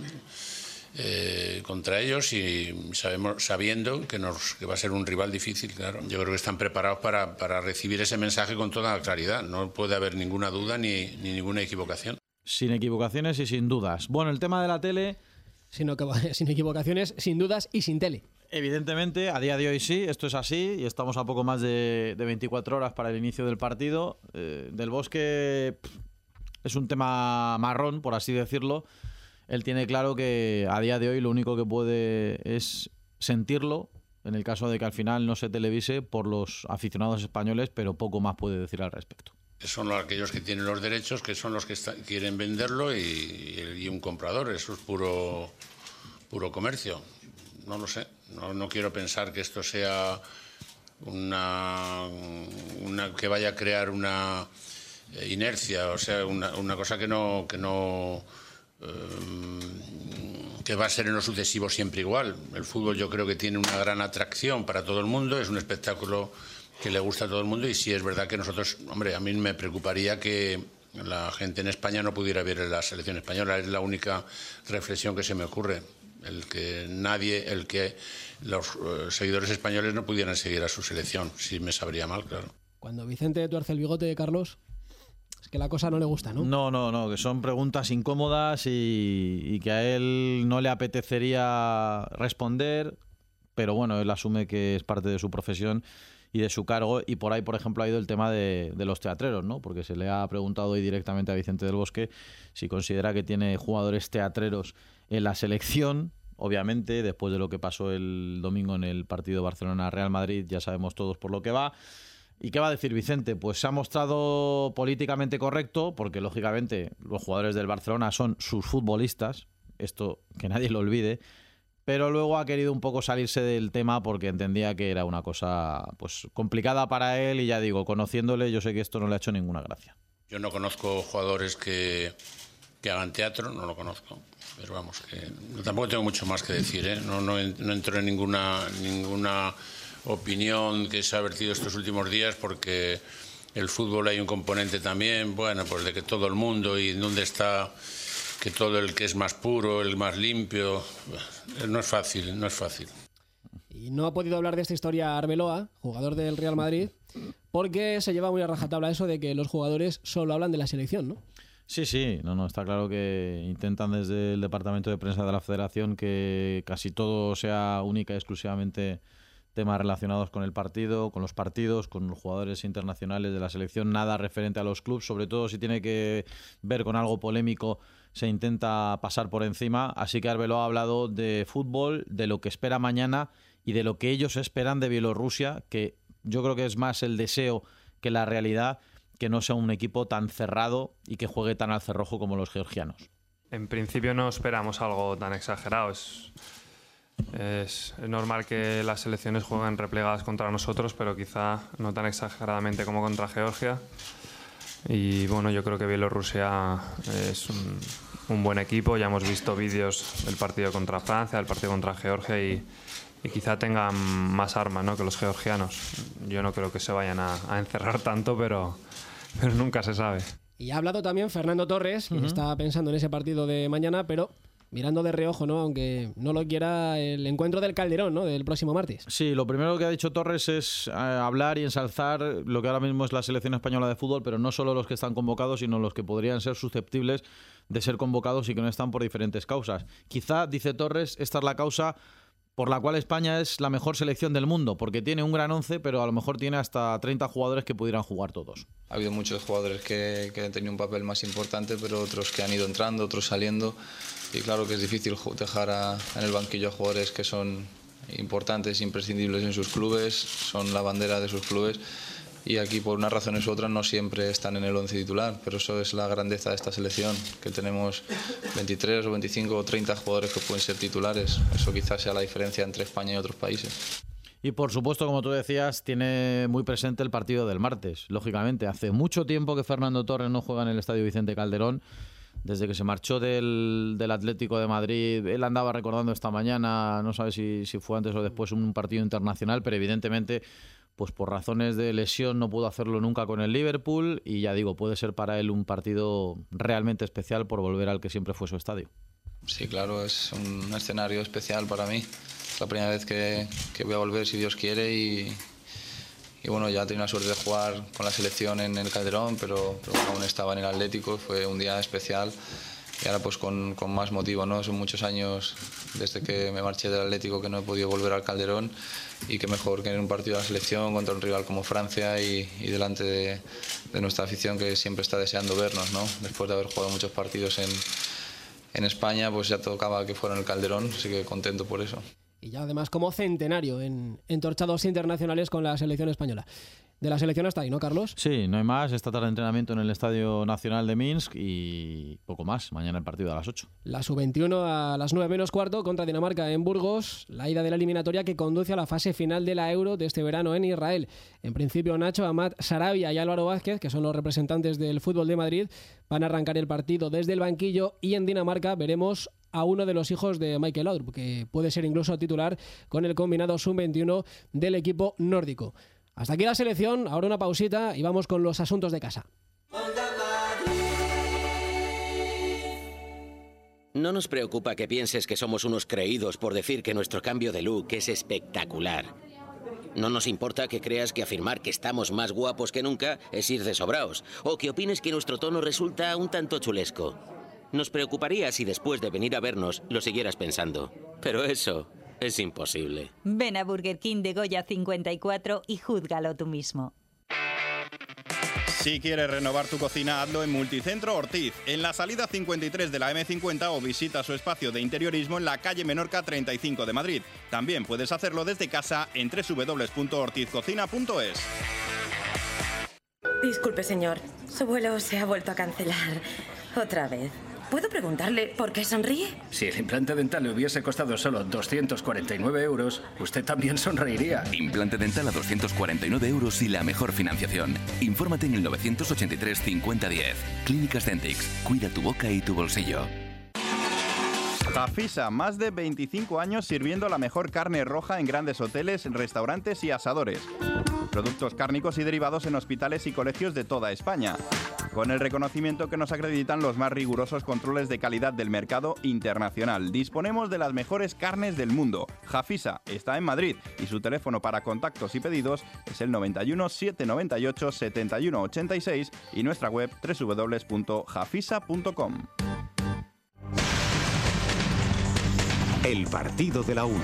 eh, contra ellos y sabemos sabiendo que nos que va a ser un rival difícil, claro. Yo creo que están preparados para, para recibir ese mensaje con toda claridad, no puede haber ninguna duda ni, ni ninguna equivocación. Sin equivocaciones y sin dudas. Bueno, el tema de la tele... Sino que, sin equivocaciones, sin dudas y sin tele. Evidentemente, a día de hoy sí, esto es así y estamos a poco más de, de veinticuatro horas para el inicio del partido. Eh, Del Bosque pff, es un tema marrón, por así decirlo. Él tiene claro que a día de hoy lo único que puede es sentirlo, en el caso de que al final no se televise por los aficionados españoles, pero poco más puede decir al respecto. Son aquellos que tienen los derechos, que son los que está, quieren venderlo y, y un comprador, eso es puro, puro comercio. No lo sé, no, no quiero pensar que esto sea una, una que vaya a crear una inercia, o sea, una, una cosa que no que no eh, que va a ser en lo sucesivo siempre igual. El fútbol yo creo que tiene una gran atracción para todo el mundo, es un espectáculo que le gusta a todo el mundo y sí es verdad que nosotros, hombre, a mí me preocuparía que la gente en España no pudiera ver la selección española, es la única reflexión que se me ocurre. El que nadie, el que los uh, seguidores españoles no pudieran seguir a su selección, sí me sabría mal, claro. Cuando Vicente tuerce el bigote de Carlos, es que la cosa no le gusta, ¿no? No, no, no, que son preguntas incómodas y, y que a él no le apetecería responder, pero bueno, él asume que es parte de su profesión y de su cargo, y por ahí, por ejemplo, ha ido el tema de, de los teatreros, ¿no? Porque se le ha preguntado hoy directamente a Vicente del Bosque si considera que tiene jugadores teatreros en la selección. Obviamente, después de lo que pasó el domingo en el partido Barcelona-Real Madrid, ya sabemos todos por lo que va. ¿Y qué va a decir Vicente? Pues se ha mostrado políticamente correcto, porque lógicamente los jugadores del Barcelona son sus futbolistas, esto que nadie lo olvide, pero luego ha querido un poco salirse del tema porque entendía que era una cosa pues complicada para él y ya digo, conociéndole, yo sé que esto no le ha hecho ninguna gracia. Yo no conozco jugadores que, que hagan teatro, no lo conozco, pero vamos, que tampoco tengo mucho más que decir, ¿eh? No, no, no entro en ninguna, ninguna opinión que se ha vertido estos últimos días porque el fútbol hay un componente también, bueno, pues de que todo el mundo y dónde está... que todo el que es más puro, el más limpio, no es fácil, no es fácil. Y no ha podido hablar de esta historia Arbeloa, jugador del Real Madrid, porque se lleva muy a rajatabla eso de que los jugadores solo hablan de la selección, ¿no? Sí, sí, no, no, está claro que intentan desde el departamento de prensa de la Federación que casi todo sea única y exclusivamente temas relacionados con el partido, con los partidos, con los jugadores internacionales de la selección, nada referente a los clubes, sobre todo si tiene que ver con algo polémico se intenta pasar por encima, así que Arbeloa ha hablado de fútbol, de lo que espera mañana y de lo que ellos esperan de Bielorrusia, que yo creo que es más el deseo que la realidad, que no sea un equipo tan cerrado y que juegue tan al cerrojo como los georgianos. En principio no esperamos algo tan exagerado. Es, es, es normal que las selecciones jueguen replegadas contra nosotros, pero quizá no tan exageradamente como contra Georgia. Y bueno, yo creo que Bielorrusia es un, un buen equipo. Ya hemos visto vídeos del partido contra Francia, del partido contra Georgia y, y quizá tengan más armas, ¿no?, que los georgianos. Yo no creo que se vayan a, a encerrar tanto, pero, pero nunca se sabe. Y ha hablado también Fernando Torres, que uh-huh. está pensando en ese partido de mañana, pero mirando de reojo, ¿no?, aunque no lo quiera, el encuentro del Calderón, ¿no?, del próximo martes. Sí, lo primero que ha dicho Torres es eh, hablar y ensalzar lo que ahora mismo es la selección española de fútbol, pero no solo los que están convocados, sino los que podrían ser susceptibles de ser convocados y que no están por diferentes causas. Quizá, dice Torres, esta es la causa por la cual España es la mejor selección del mundo, porque tiene un gran once, pero a lo mejor tiene hasta treinta jugadores que pudieran jugar todos. Ha habido muchos jugadores que, que han tenido un papel más importante, pero otros que han ido entrando, otros saliendo. Y claro que es difícil dejar a, en el banquillo a jugadores que son importantes, imprescindibles en sus clubes, son la bandera de sus clubes. Y aquí, por unas razones u otras, no siempre están en el once titular, pero eso es la grandeza de esta selección, que tenemos veintitrés o veinticinco o treinta jugadores que pueden ser titulares. Eso quizás sea la diferencia entre España y otros países. Y por supuesto, como tú decías, tiene muy presente el partido del martes. Lógicamente, hace mucho tiempo que Fernando Torres no juega en el Estadio Vicente Calderón. Desde que se marchó del, del Atlético de Madrid, él andaba recordando esta mañana, no sabe si, si fue antes o después, un partido internacional, pero evidentemente, pues por razones de lesión no pudo hacerlo nunca con el Liverpool y ya digo, puede ser para él un partido realmente especial por volver al que siempre fue su estadio. Sí, claro, es un escenario especial para mí. Es la primera vez que, que voy a volver, si Dios quiere, y... Y bueno, ya tenía la suerte de jugar con la selección en el Calderón, pero, pero bueno, aún estaba en el Atlético, fue un día especial y ahora pues con, con más motivo, ¿no? Son muchos años desde que me marché del Atlético que no he podido volver al Calderón y qué mejor que en un partido de la selección contra un rival como Francia y, y delante de, de nuestra afición que siempre está deseando vernos, ¿no? Después de haber jugado muchos partidos en, en España, pues ya tocaba que fuera en el Calderón, así que contento por eso. Y ya además como centenario en entorchados internacionales con la selección española. De la selección hasta ahí, ¿no, Carlos? Sí, no hay más. Esta tarde entrenamiento en el Estadio Nacional de Minsk y poco más. Mañana el partido a las ocho. La sub veintiuno a las nueve menos cuarto contra Dinamarca en Burgos. La ida de la eliminatoria que conduce a la fase final de la Euro de este verano en Israel. En principio, Nacho, Amat Sarabia y Álvaro Vázquez, que son los representantes del fútbol de Madrid, van a arrancar el partido desde el banquillo y en Dinamarca veremos a uno de los hijos de Michael Laudrup, que puede ser incluso titular con el combinado sub veintiuno del equipo nórdico. Hasta aquí la selección, ahora una pausita y vamos con los asuntos de casa. No nos preocupa que pienses que somos unos creídos por decir que nuestro cambio de look es espectacular. No nos importa que creas que afirmar que estamos más guapos que nunca es ir de sobraos, o que opines que nuestro tono resulta un tanto chulesco. Nos preocuparía si después de venir a vernos lo siguieras pensando. Pero eso es imposible. Ven a Burger King de Goya cincuenta y cuatro y júzgalo tú mismo. Si quieres renovar tu cocina, hazlo en Multicentro Ortiz, en la salida cincuenta y tres de la eme cincuenta o visita su espacio de interiorismo en la calle Menorca treinta y cinco de Madrid. También puedes hacerlo desde casa en doble u doble u doble u punto ortiz cocina punto es. Disculpe, señor. Su vuelo se ha vuelto a cancelar. Otra vez. ¿Puedo preguntarle por qué sonríe? Si el implante dental le hubiese costado solo doscientos cuarenta y nueve euros, usted también sonreiría. Implante dental a doscientos cuarenta y nueve euros y la mejor financiación. Infórmate en el novecientos ochenta y tres cincuenta diez. Clínicas Dentix. Cuida tu boca y tu bolsillo. Jafisa, más de veinticinco años sirviendo la mejor carne roja en grandes hoteles, restaurantes y asadores. Productos cárnicos y derivados en hospitales y colegios de toda España. Con el reconocimiento que nos acreditan los más rigurosos controles de calidad del mercado internacional. Disponemos de las mejores carnes del mundo. Jafisa está en Madrid y su teléfono para contactos y pedidos es el noventa y uno, setecientos noventa y ocho, setenta y uno ochenta y seis y nuestra web doble u doble u doble u punto jafisa punto com. El partido de la una.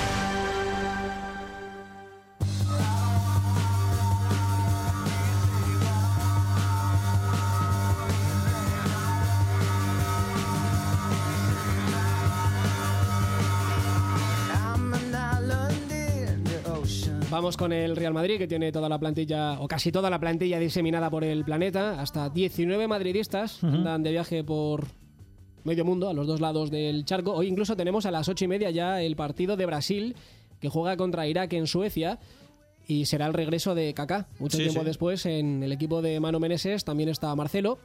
Vamos con el Real Madrid, que tiene toda la plantilla, o casi toda la plantilla diseminada por el planeta. Hasta diecinueve madridistas uh-huh. andan de viaje por medio mundo, a los dos lados del charco. Hoy incluso tenemos a las ocho y media ya el partido de Brasil, que juega contra Irak en Suecia, y será el regreso de Kaká. Mucho sí, tiempo sí. después, en el equipo de Manu Meneses también está Marcelo.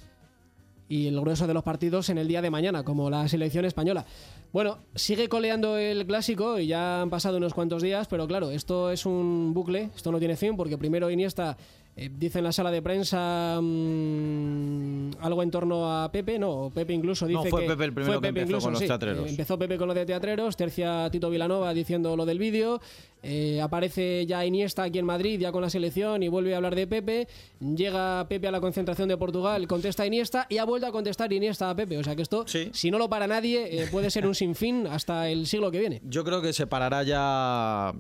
Y el grueso de los partidos en el día de mañana, como la selección española. Bueno, sigue coleando el clásico y ya han pasado unos cuantos días, pero claro, esto es un bucle, esto no tiene fin, porque primero Iniesta eh, dice en la sala de prensa mmm, algo en torno a Pepe, no, Pepe incluso dice no, fue que... Pepe el primero fue Pepe que empezó incluso, con los sí, teatreros. Eh, empezó Pepe con los de teatreros, tercia Tito Vilanova diciendo lo del vídeo, eh, aparece ya Iniesta aquí en Madrid, ya con la selección, y vuelve a hablar de Pepe, llega Pepe a la concentración de Portugal, contesta Iniesta y ha vuelto a contestar Iniesta a Pepe, o sea que esto, sí. si no lo para nadie, eh, puede ser un sinfín hasta el siglo que viene. Yo creo que se parará ya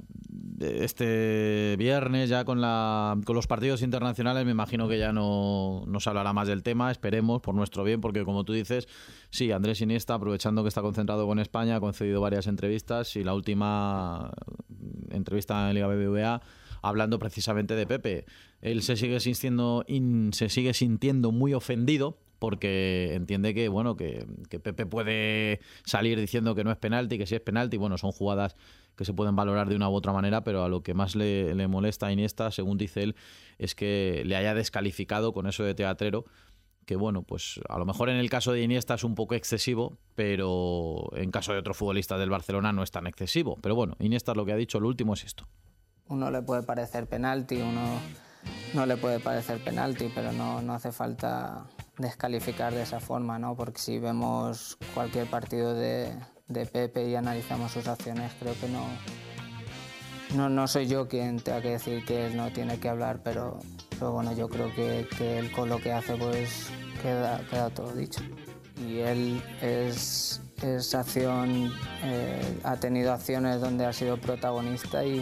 este viernes, ya con, la, con los partidos internacionales. Me imagino que ya no, no se hablará más del tema, esperemos, por nuestro bien, porque como tú dices, sí, Andrés Iniesta, aprovechando que está concentrado con España, ha concedido varias entrevistas, y la última entrevista en Liga B B V A hablando precisamente de Pepe. Él se sigue sintiendo, in, se sigue sintiendo muy ofendido, porque entiende que bueno que, que Pepe puede salir diciendo que no es penalti, que sí es penalti. Bueno, son jugadas que se pueden valorar de una u otra manera, pero a lo que más le, le molesta a Iniesta, según dice él, es que le haya descalificado con eso de teatrero, que bueno, pues a lo mejor en el caso de Iniesta es un poco excesivo, pero en caso de otros futbolistas del Barcelona no es tan excesivo. Pero bueno, Iniesta lo que ha dicho, lo último es esto. Uno le puede parecer penalti, uno no le puede parecer penalti, pero no, no hace falta descalificar de esa forma, ¿no? Porque si vemos cualquier partido de, de Pepe y analizamos sus acciones, creo que no, no, no soy yo quien tenga que decir que él no tiene que hablar, pero, pero bueno, yo creo que, que él con lo que hace pues queda, queda todo dicho. Y él es, es acción, eh, ha tenido acciones donde ha sido protagonista y,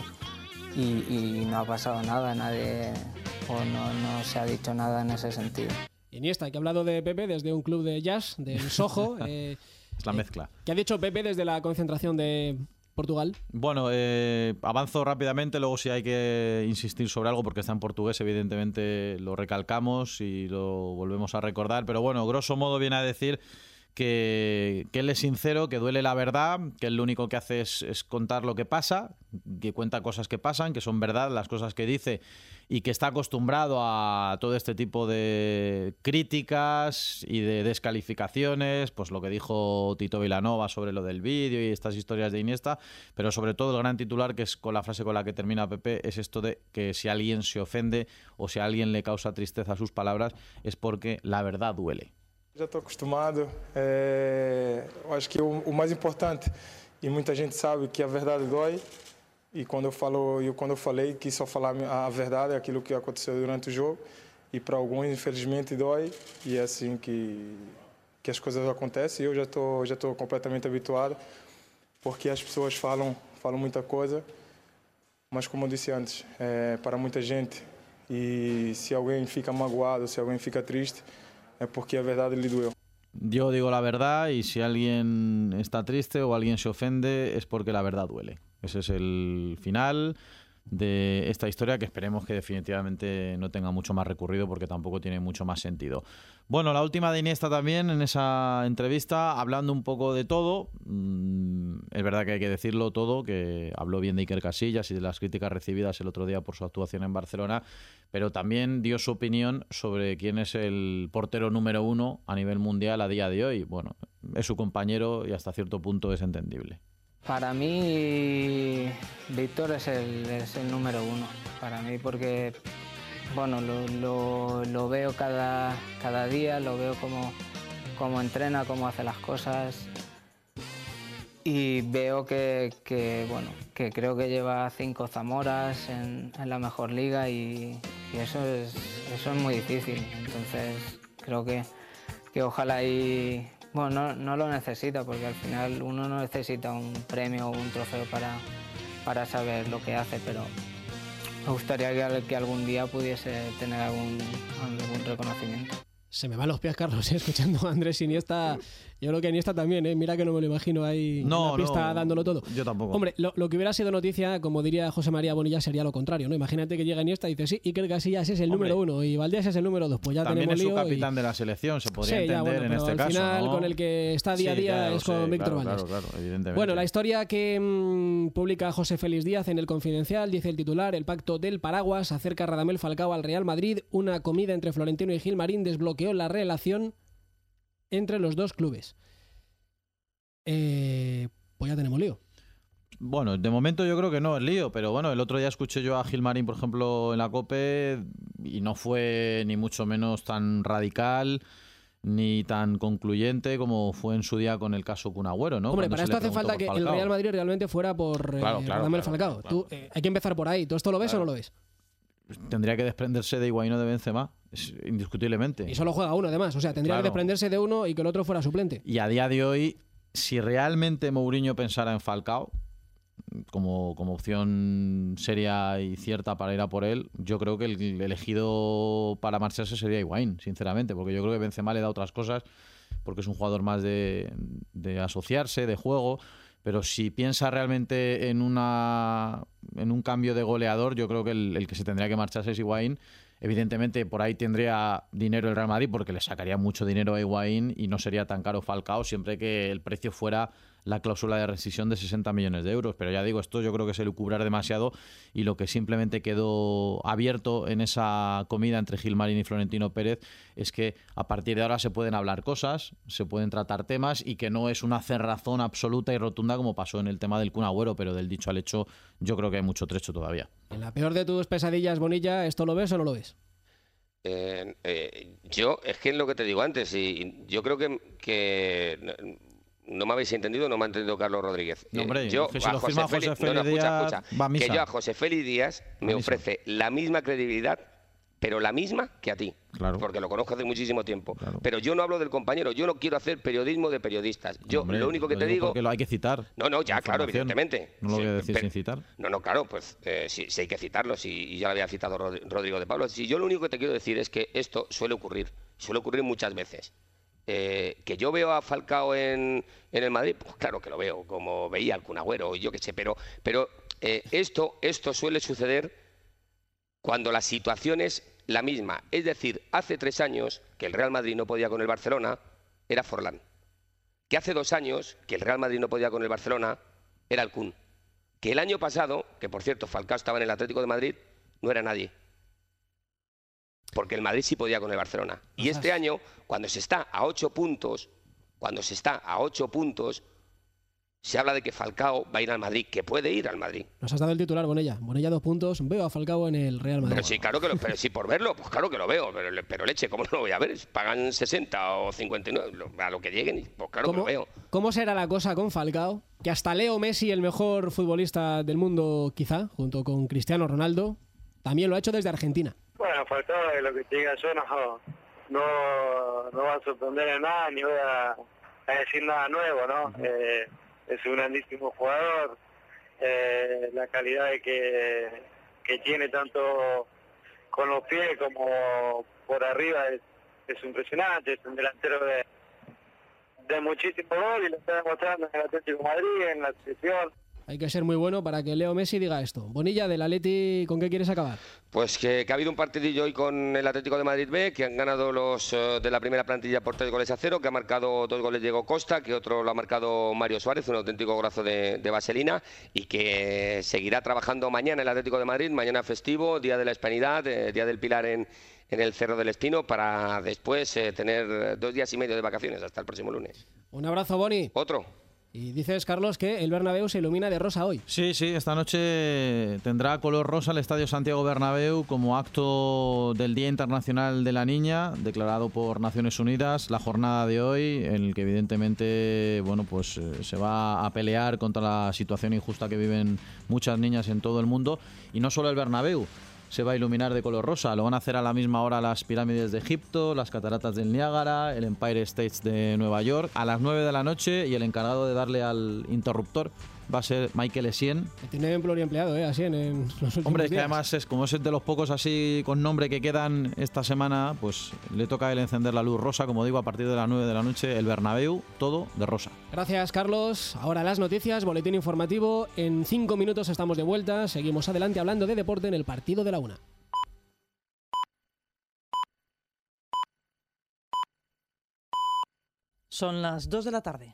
y, y no ha pasado nada, nadie o no, no se ha dicho nada en ese sentido. Iniesta, que ha hablado de Pepe desde un club de jazz, del Soho. eh, es la mezcla. Eh, ¿Qué ha dicho Pepe desde la concentración de Portugal? Bueno, eh, avanzo rápidamente, luego si hay que insistir sobre algo, porque está en portugués, evidentemente lo recalcamos y lo volvemos a recordar, pero bueno, grosso modo viene a decir que, que él es sincero, que duele la verdad, que él lo único que hace es, es contar lo que pasa, que cuenta cosas que pasan, que son verdad las cosas que dice, y que está acostumbrado a todo este tipo de críticas y de descalificaciones, pues lo que dijo Tito Vilanova sobre lo del vídeo y estas historias de Iniesta, pero sobre todo el gran titular, que es con la frase con la que termina Pepe, es esto de que si alguien se ofende o si a alguien le causa tristeza sus palabras, es porque la verdad duele. Já estou acostumado, é, eu acho que o, o mais importante, e muita gente sabe que a verdade dói, e quando eu falo, eu quando eu falei que só falar a verdade é aquilo que aconteceu durante o jogo, e para alguns infelizmente dói, e é assim que que as coisas acontecem. Eu já estou já estou completamente habituado, porque as pessoas falam falam muita coisa, mas como eu disse antes, é, para muita gente, e se alguém fica magoado, se alguém fica triste, es porque la verdad le duele. Yo digo la verdad, y si alguien está triste o alguien se ofende es porque la verdad duele. Ese es el final de esta historia, que esperemos que definitivamente no tenga mucho más recorrido, porque tampoco tiene mucho más sentido. Bueno, la última de Iniesta también en esa entrevista, hablando un poco de todo. Es verdad que hay que decirlo todo, que habló bien de Iker Casillas y de las críticas recibidas el otro día por su actuación en Barcelona, pero también dio su opinión sobre quién es el portero número uno a nivel mundial a día de hoy. Bueno, es su compañero y hasta cierto punto es entendible. Para mí, Víctor es el, es el número uno, para mí, porque bueno, lo, lo, lo veo cada, cada día, lo veo cómo, cómo entrena, cómo hace las cosas, y veo que, que, bueno, que creo que lleva cinco Zamoras en, en la mejor liga, y, y eso, es, eso es muy difícil. Entonces creo que, que ojalá y... Bueno, no, no lo necesita, porque al final uno no necesita un premio o un trofeo para, para saber lo que hace, pero me gustaría que, que algún día pudiese tener algún, algún reconocimiento. Se me van los pies, Carlos, ¿eh? Escuchando a Andrés Iniesta. Yo creo que Iniesta también, ¿eh? Mira que no me lo imagino ahí no, en la pista no, dándolo todo. Yo tampoco. Hombre, lo, lo que hubiera sido noticia, como diría José María Bonilla, sería lo contrario, ¿no? Imagínate que llega Iniesta y dice, sí, Iker Casillas es el Hombre, número uno y Valdés es el número dos. Pues ya también tenemos es su lío capitán y... de la selección, se podría sí, entender ya, bueno, en pero este al caso, final, ¿no? con el que está día a Sí, día ya es sé, con Víctor claro, Valdés. Claro, claro, evidentemente. Bueno, la historia que mmm, publica José Félix Díaz en El Confidencial, dice el titular, el pacto del paraguas acerca a Radamel Falcao al Real Madrid, una comida entre Florentino y Gilmarín desbloqueó la relación entre los dos clubes. Eh, pues ya tenemos lío. Bueno, de momento yo creo que no es lío, pero bueno, el otro día escuché yo a Gilmarín, por ejemplo, en la COPE y no fue ni mucho menos tan radical ni tan concluyente como fue en su día con el caso Kun Agüero, ¿no? Hombre, Cuando para esto hace falta que el Real Madrid realmente fuera por eh, claro, claro, Radamel claro, Falcao. claro, Tú, eh, hay que empezar por ahí. ¿Tú esto lo ves claro. o no lo ves? Tendría que desprenderse de Higuaín o de Benzema, indiscutiblemente. Y solo juega uno, además. O sea, tendría claro. que desprenderse de uno y que el otro fuera suplente. Y a día de hoy, si realmente Mourinho pensara en Falcao como, como opción seria y cierta para ir a por él, yo creo que el elegido para marcharse sería Higuaín, sinceramente, porque yo creo que Benzema le da otras cosas, porque es un jugador más de, de asociarse, de juego. Pero si piensa realmente en una en un cambio de goleador, yo creo que el, el que se tendría que marcharse es Higuaín. Evidentemente, por ahí tendría dinero el Real Madrid porque le sacaría mucho dinero a Higuaín y no sería tan caro Falcao siempre que el precio fuera la cláusula de rescisión de sesenta millones de euros. Pero ya digo, esto yo creo que es elucubrar demasiado y lo que simplemente quedó abierto en esa comida entre Gilmarín y Florentino Pérez es que a partir de ahora se pueden hablar cosas, se pueden tratar temas y que no es una cerrazón absoluta y rotunda como pasó en el tema del Kun Agüero, pero del dicho al hecho yo creo que hay mucho trecho todavía. En la peor de tus pesadillas, Bonilla, ¿esto lo ves o no lo ves? Eh, eh, yo, es que es lo que te digo antes, y yo creo que, que no me habéis entendido, no me ha entendido Carlos Rodríguez. No, hombre, yo, que si a lo José firma Félix, José Félix no, no, escucha, Díaz, escucha, va a misa. que yo a José Félix Díaz me ofrece la misma credibilidad, pero la misma que a ti. Claro. Porque lo conozco hace muchísimo tiempo. Claro. Pero yo no hablo del compañero, yo no quiero hacer periodismo de periodistas. Yo Hombre, lo único que lo te digo... Porque lo hay que citar. No, no, ya, claro, Información. evidentemente. No lo voy a decir pero, sin citar. No, no, claro, pues eh, sí, sí hay que citarlo, sí, y ya lo había citado Rod- Rodrigo de Pablo. Si yo lo único que te quiero decir es que esto suele ocurrir, suele ocurrir muchas veces. Eh, que yo veo a Falcao en, en el Madrid, pues claro que lo veo, como veía al Kun Agüero, yo qué sé, pero, pero eh, esto, esto suele suceder cuando la situación es la misma. Es decir, hace tres años que el Real Madrid no podía con el Barcelona, era Forlán. Que hace dos años que el Real Madrid no podía con el Barcelona, era el Kun. Que el año pasado, que por cierto Falcao estaba en el Atlético de Madrid, no era nadie. Porque el Madrid sí podía con el Barcelona. Y este año, cuando se está a ocho puntos, cuando se está a ocho puntos, se habla de que Falcao va a ir al Madrid, que puede ir al Madrid. Nos has dado el titular, Bonilla. Bonilla, dos puntos. Veo a Falcao en el Real Madrid. Pero sí, claro que lo, pero sí por verlo, pues claro que lo veo. Pero, pero leche, ¿cómo no lo voy a ver? Pagan sesenta o cincuenta y nueve, lo- a lo que lleguen, pues claro que lo veo. ¿Cómo será la cosa con Falcao? Que hasta Leo Messi, el mejor futbolista del mundo, quizá, junto con Cristiano Ronaldo, también lo ha hecho desde Argentina. Bueno, Falcao, de lo que te diga yo, no, no, no va a sorprender a nada, ni voy a, a decir nada nuevo, ¿no? Uh-huh. eh, es un grandísimo jugador, eh, la calidad de que, que tiene tanto con los pies como por arriba es, es impresionante, es un delantero de, de muchísimo gol y lo está demostrando en el Atlético de Madrid, en la selección. Hay que ser muy bueno para que Leo Messi diga esto. Bonilla, del Atleti, ¿con qué quieres acabar? Pues que, que ha habido un partidillo hoy con el Atlético de Madrid B, que han ganado los uh, de la primera plantilla por tres goles a cero, que ha marcado dos goles Diego Costa, que otro lo ha marcado Mario Suárez, un auténtico golazo de, de vaselina, y que seguirá trabajando mañana el Atlético de Madrid, mañana festivo, Día de la Hispanidad, eh, Día del Pilar en, en el Cerro del Espino, para después eh, tener dos días y medio de vacaciones hasta el próximo lunes. Un abrazo, Boni. Otro. Y dices, Carlos, que el Bernabéu se ilumina de rosa hoy. Sí, sí, esta noche tendrá color rosa el Estadio Santiago Bernabéu como acto del Día Internacional de la Niña, declarado por Naciones Unidas, la jornada de hoy, en el que evidentemente, bueno, pues eh, se va a pelear contra la situación injusta que viven muchas niñas en todo el mundo, y no solo el Bernabéu, se va a iluminar de color rosa. Lo van a hacer a la misma hora las pirámides de Egipto, las cataratas del Niágara, el Empire State de Nueva York, a las nueve de la noche, y el encargado de darle al interruptor va a ser Michael Essien. Tiene pluriempleado, ¿eh? Así en, en los últimos Hombre, es que días. además es como es de los pocos así con nombre que quedan esta semana, pues le toca a él encender la luz rosa, como digo, a partir de las nueve de la noche, el Bernabéu, todo de rosa. Gracias, Carlos. Ahora las noticias, boletín informativo. En cinco minutos estamos de vuelta. Seguimos adelante hablando de deporte en el partido de la una. Son las dos de la tarde.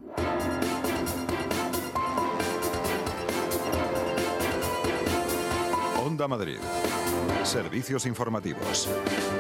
Onda Madrid. Servicios informativos.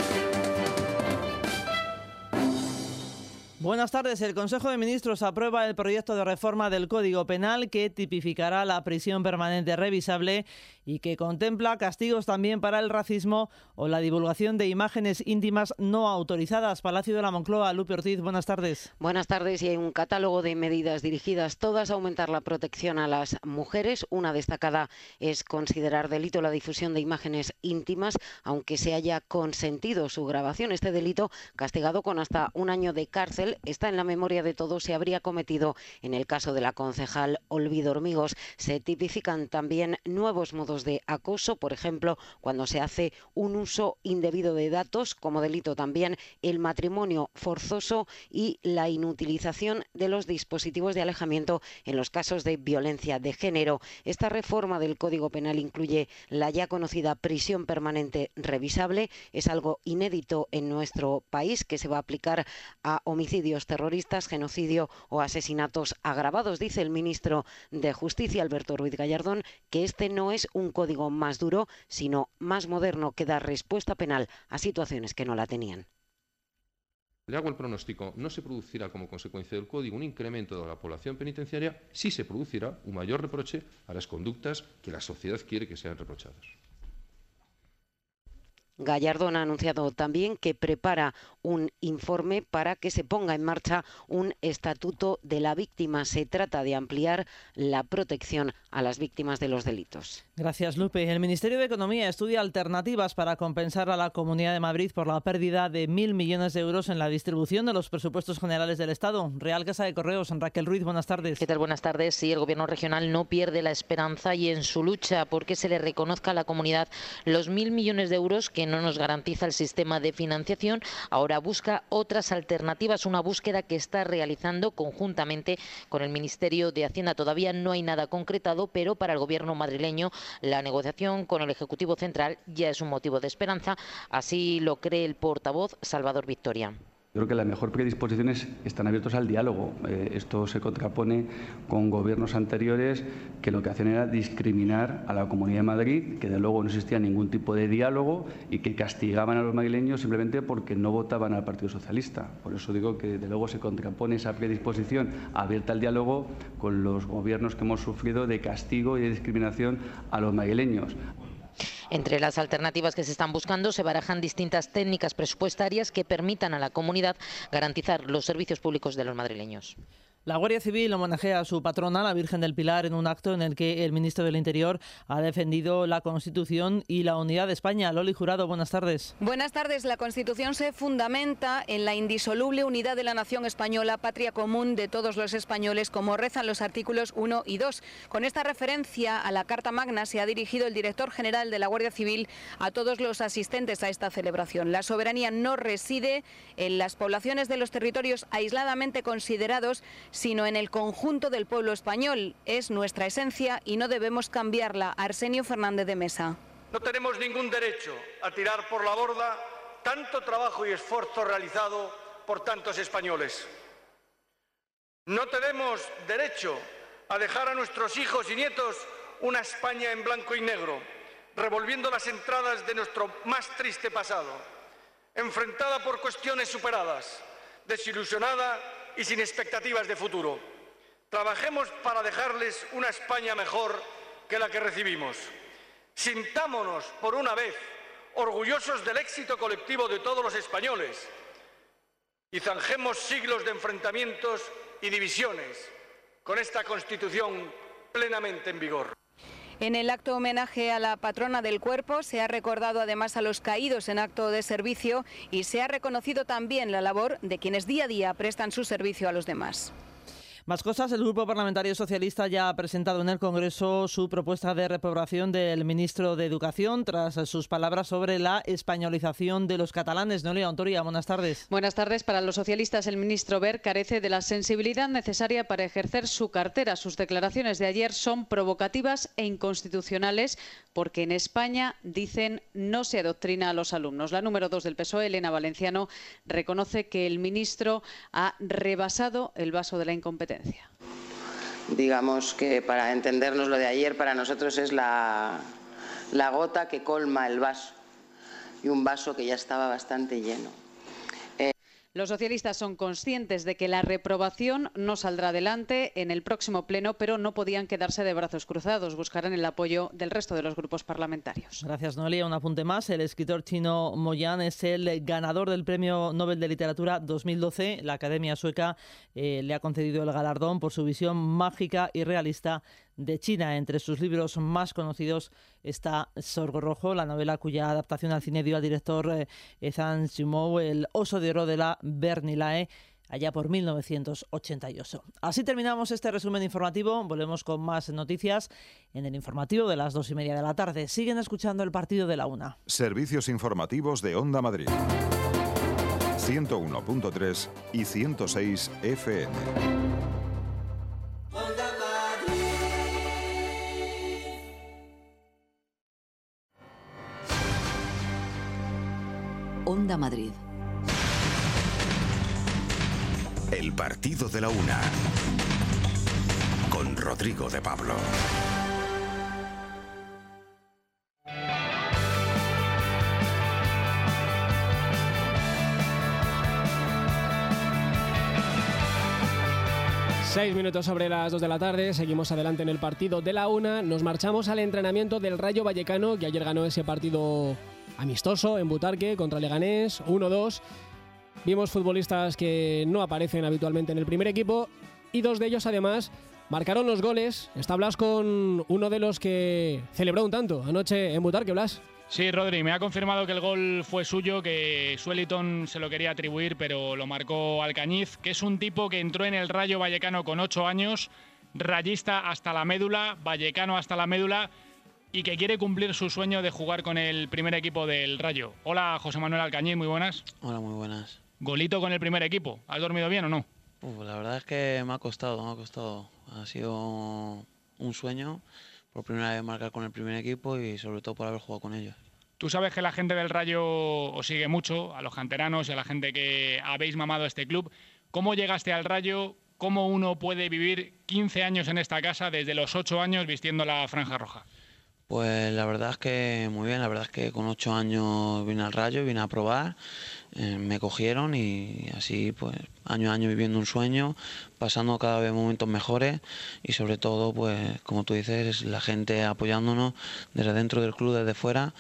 Buenas tardes. El Consejo de Ministros aprueba el proyecto de reforma del Código Penal que tipificará la prisión permanente revisable y que contempla castigos también para el racismo o la divulgación de imágenes íntimas no autorizadas. Palacio de la Moncloa, Lupe Ortiz, buenas tardes. Buenas tardes. Y hay un catálogo de medidas dirigidas todas a aumentar la protección a las mujeres. Una destacada es considerar delito la difusión de imágenes íntimas, aunque se haya consentido su grabación. Este delito, castigado con hasta un año de cárcel, está en la memoria de todos, se habría cometido en el caso de la concejal Olvido Hormigos. Se tipifican también nuevos modos de acoso, por ejemplo, cuando se hace un uso indebido de datos, como delito también el matrimonio forzoso y la inutilización de los dispositivos de alejamiento en los casos de violencia de género. Esta reforma del Código Penal incluye la ya conocida prisión permanente revisable. Es algo inédito en nuestro país, que se va a aplicar a homicidios terroristas, genocidio o asesinatos agravados. Dice el ministro de Justicia, Alberto Ruiz Gallardón, que este no es un código más duro, sino más moderno, que da respuesta penal a situaciones que no la tenían. Le hago el pronóstico: no se producirá como consecuencia del código un incremento de la población penitenciaria, sí se producirá un mayor reproche a las conductas que la sociedad quiere que sean reprochadas. Gallardón ha anunciado también que prepara un informe para que se ponga en marcha un estatuto de la víctima. Se trata de ampliar la protección a las víctimas de los delitos. Gracias, Lupe. El Ministerio de Economía estudia alternativas para compensar a la Comunidad de Madrid por la pérdida de mil millones de euros en la distribución de los presupuestos generales del Estado. Real Casa de Correos, Raquel Ruiz, buenas tardes. ¿Qué tal? Buenas tardes. Sí, el Gobierno regional no pierde la esperanza y en su lucha porque se le reconozca a la comunidad los mil millones de euros que no nos garantiza el sistema de financiación. Ahora busca otras alternativas, una búsqueda que está realizando conjuntamente con el Ministerio de Hacienda. Todavía no hay nada concretado, pero para el Gobierno madrileño la negociación con el Ejecutivo Central ya es un motivo de esperanza. Así lo cree el portavoz Salvador Victoria. Yo creo que la mejor predisposición es están abiertos al diálogo. Eh, esto se contrapone con gobiernos anteriores que lo que hacían era discriminar a la Comunidad de Madrid, que de luego no existía ningún tipo de diálogo y que castigaban a los madrileños simplemente porque no votaban al Partido Socialista. Por eso digo que de luego se contrapone esa predisposición abierta al diálogo con los gobiernos que hemos sufrido de castigo y de discriminación a los madrileños. Entre las alternativas que se están buscando se barajan distintas técnicas presupuestarias que permitan a la comunidad garantizar los servicios públicos de los madrileños. La Guardia Civil homenajea a su patrona, la Virgen del Pilar, en un acto en el que el ministro del Interior ha defendido la Constitución y la unidad de España. Loli Jurado, buenas tardes. Buenas tardes. La Constitución se fundamenta en la indisoluble unidad de la nación española, patria común de todos los españoles, como rezan los artículos uno y dos. Con esta referencia a la Carta Magna se ha dirigido el director general de la Guardia Civil a todos los asistentes a esta celebración. La soberanía no reside en las poblaciones de los territorios aisladamente considerados, sino en el conjunto del pueblo español. Es nuestra esencia y no debemos cambiarla. Arsenio Fernández de Mesa. No tenemos ningún derecho a tirar por la borda tanto trabajo y esfuerzo realizado por tantos españoles. No tenemos derecho a dejar a nuestros hijos y nietos una España en blanco y negro, revolviendo las entradas de nuestro más triste pasado, enfrentada por cuestiones superadas, desilusionada y sin expectativas de futuro. Trabajemos para dejarles una España mejor que la que recibimos. Sintámonos, por una vez, orgullosos del éxito colectivo de todos los españoles y zanjemos siglos de enfrentamientos y divisiones con esta Constitución plenamente en vigor. En el acto homenaje a la patrona del cuerpo se ha recordado además a los caídos en acto de servicio y se ha reconocido también la labor de quienes día a día prestan su servicio a los demás. Más cosas, el Grupo Parlamentario Socialista ya ha presentado en el Congreso su propuesta de reprobación del ministro de Educación tras sus palabras sobre la españolización de los catalanes. Noelia Ontoria, buenas tardes. Buenas tardes. Para los socialistas, el ministro Wert carece de la sensibilidad necesaria para ejercer su cartera. Sus declaraciones de ayer son provocativas e inconstitucionales porque en España, dicen, no se adoctrina a los alumnos. La número dos del P S O E, Elena Valenciano, reconoce que el ministro ha rebasado el vaso de la incompetencia. Digamos que, para entendernos, lo de ayer para nosotros es la, la gota que colma el vaso, y un vaso que ya estaba bastante lleno. Los socialistas son conscientes de que la reprobación no saldrá adelante en el próximo pleno, pero no podían quedarse de brazos cruzados. Buscarán el apoyo del resto de los grupos parlamentarios. Gracias, Noelia. Un apunte más. El escritor chino Mo Yan es el ganador del Premio Nobel de Literatura dos mil doce. La Academia Sueca eh, le ha concedido el galardón por su visión mágica y realista de China. Entre sus libros más conocidos está Sorgo Rojo, la novela cuya adaptación al cine dio al director eh, Zhang Yimou, El oso de oro de la Bernilae, allá por mil novecientos ochenta y ocho. Así terminamos este resumen informativo. Volvemos con más noticias en el informativo de las dos y media de la tarde. Siguen escuchando el partido de la una. Servicios informativos de Onda Madrid. ciento uno punto tres y ciento seis F M. Onda Madrid. El partido de la una. Con Rodrigo de Pablo. Seis minutos sobre las dos de la tarde, seguimos adelante en el partido de la una. Nos marchamos al entrenamiento del Rayo Vallecano, que ayer ganó ese partido amistoso en Butarque contra Leganés, uno dos. Vimos futbolistas que no aparecen habitualmente en el primer equipo y dos de ellos además marcaron los goles. Está Blas con uno de los que celebró un tanto anoche en Butarque. Blas. Sí, Rodri, me ha confirmado que el gol fue suyo, que Sueliton se lo quería atribuir, pero lo marcó Alcañiz, que es un tipo que entró en el Rayo Vallecano con ocho años, rayista hasta la médula, vallecano hasta la médula, y que quiere cumplir su sueño de jugar con el primer equipo del Rayo. Hola, José Manuel Alcañiz, muy buenas. Hola, muy buenas. Golito con el primer equipo, ¿has dormido bien o no? Uf, la verdad es que me ha costado, me ha costado. Ha sido un sueño por primera vez marcar con el primer equipo y sobre todo por haber jugado con ellos. Tú sabes que la gente del Rayo os sigue mucho, a los canteranos y a la gente que habéis mamado este club. ¿Cómo llegaste al Rayo? ¿Cómo uno puede vivir quince años en esta casa desde los ocho años vistiendo la franja roja? Pues la verdad es que muy bien, la verdad es que con ocho años vine al Rayo, vine a probar, eh, me cogieron y así pues año a año viviendo un sueño, pasando cada vez momentos mejores y sobre todo pues como tú dices, la gente apoyándonos desde dentro del club, desde fuera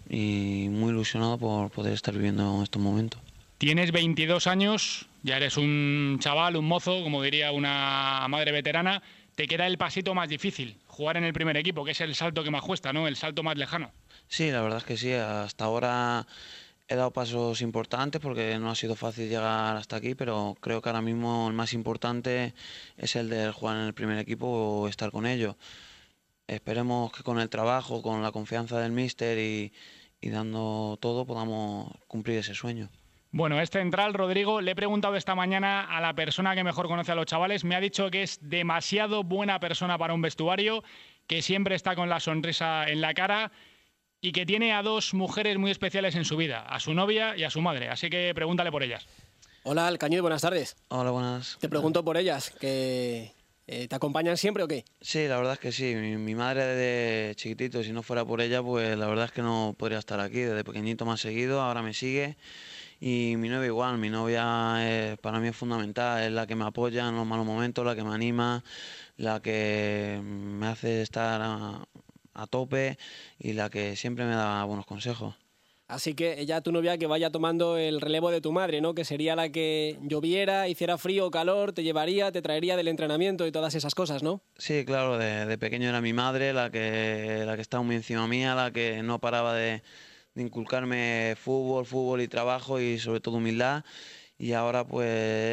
y muy ilusionado por poder estar viviendo estos momentos. Tienes veintidós años, ya eres un chaval, un mozo, como diría una madre veterana. Te queda el pasito más difícil, jugar en el primer equipo, que es el salto que más cuesta, ¿no? El salto más lejano. Sí, la verdad es que sí. Hasta ahora he dado pasos importantes porque no ha sido fácil llegar hasta aquí, pero creo que ahora mismo el más importante es el de jugar en el primer equipo o estar con ellos. Esperemos que con el trabajo, con la confianza del míster y, y dando todo podamos cumplir ese sueño. Bueno, es central, Rodrigo. Le he preguntado esta mañana a la persona que mejor conoce a los chavales. Me ha dicho que es demasiado buena persona para un vestuario, que siempre está con la sonrisa en la cara y que tiene a dos mujeres muy especiales en su vida, a su novia y a su madre. Así que pregúntale por ellas. Hola, Alcañiz, buenas tardes. Hola, buenas. Te pregunto por ellas, que eh, ¿te acompañan siempre o qué? Sí, la verdad es que sí. Mi, mi madre desde chiquitito, si no fuera por ella, pues la verdad es que no podría estar aquí. Desde pequeñito me ha seguido, ahora me sigue. Y mi novia igual, mi novia es, para mí es fundamental, es la que me apoya en los malos momentos, la que me anima, la que me hace estar a, a tope y la que siempre me da buenos consejos. Así que ya tu novia que vaya tomando el relevo de tu madre, ¿no? Que sería la que lloviera, hiciera frío o calor, te llevaría, te traería del entrenamiento y todas esas cosas, ¿no? Sí, claro, de, de pequeño era mi madre la que, la que estaba muy encima mía, la que no paraba de, de inculcarme fútbol, fútbol y trabajo y sobre todo humildad. Y ahora pues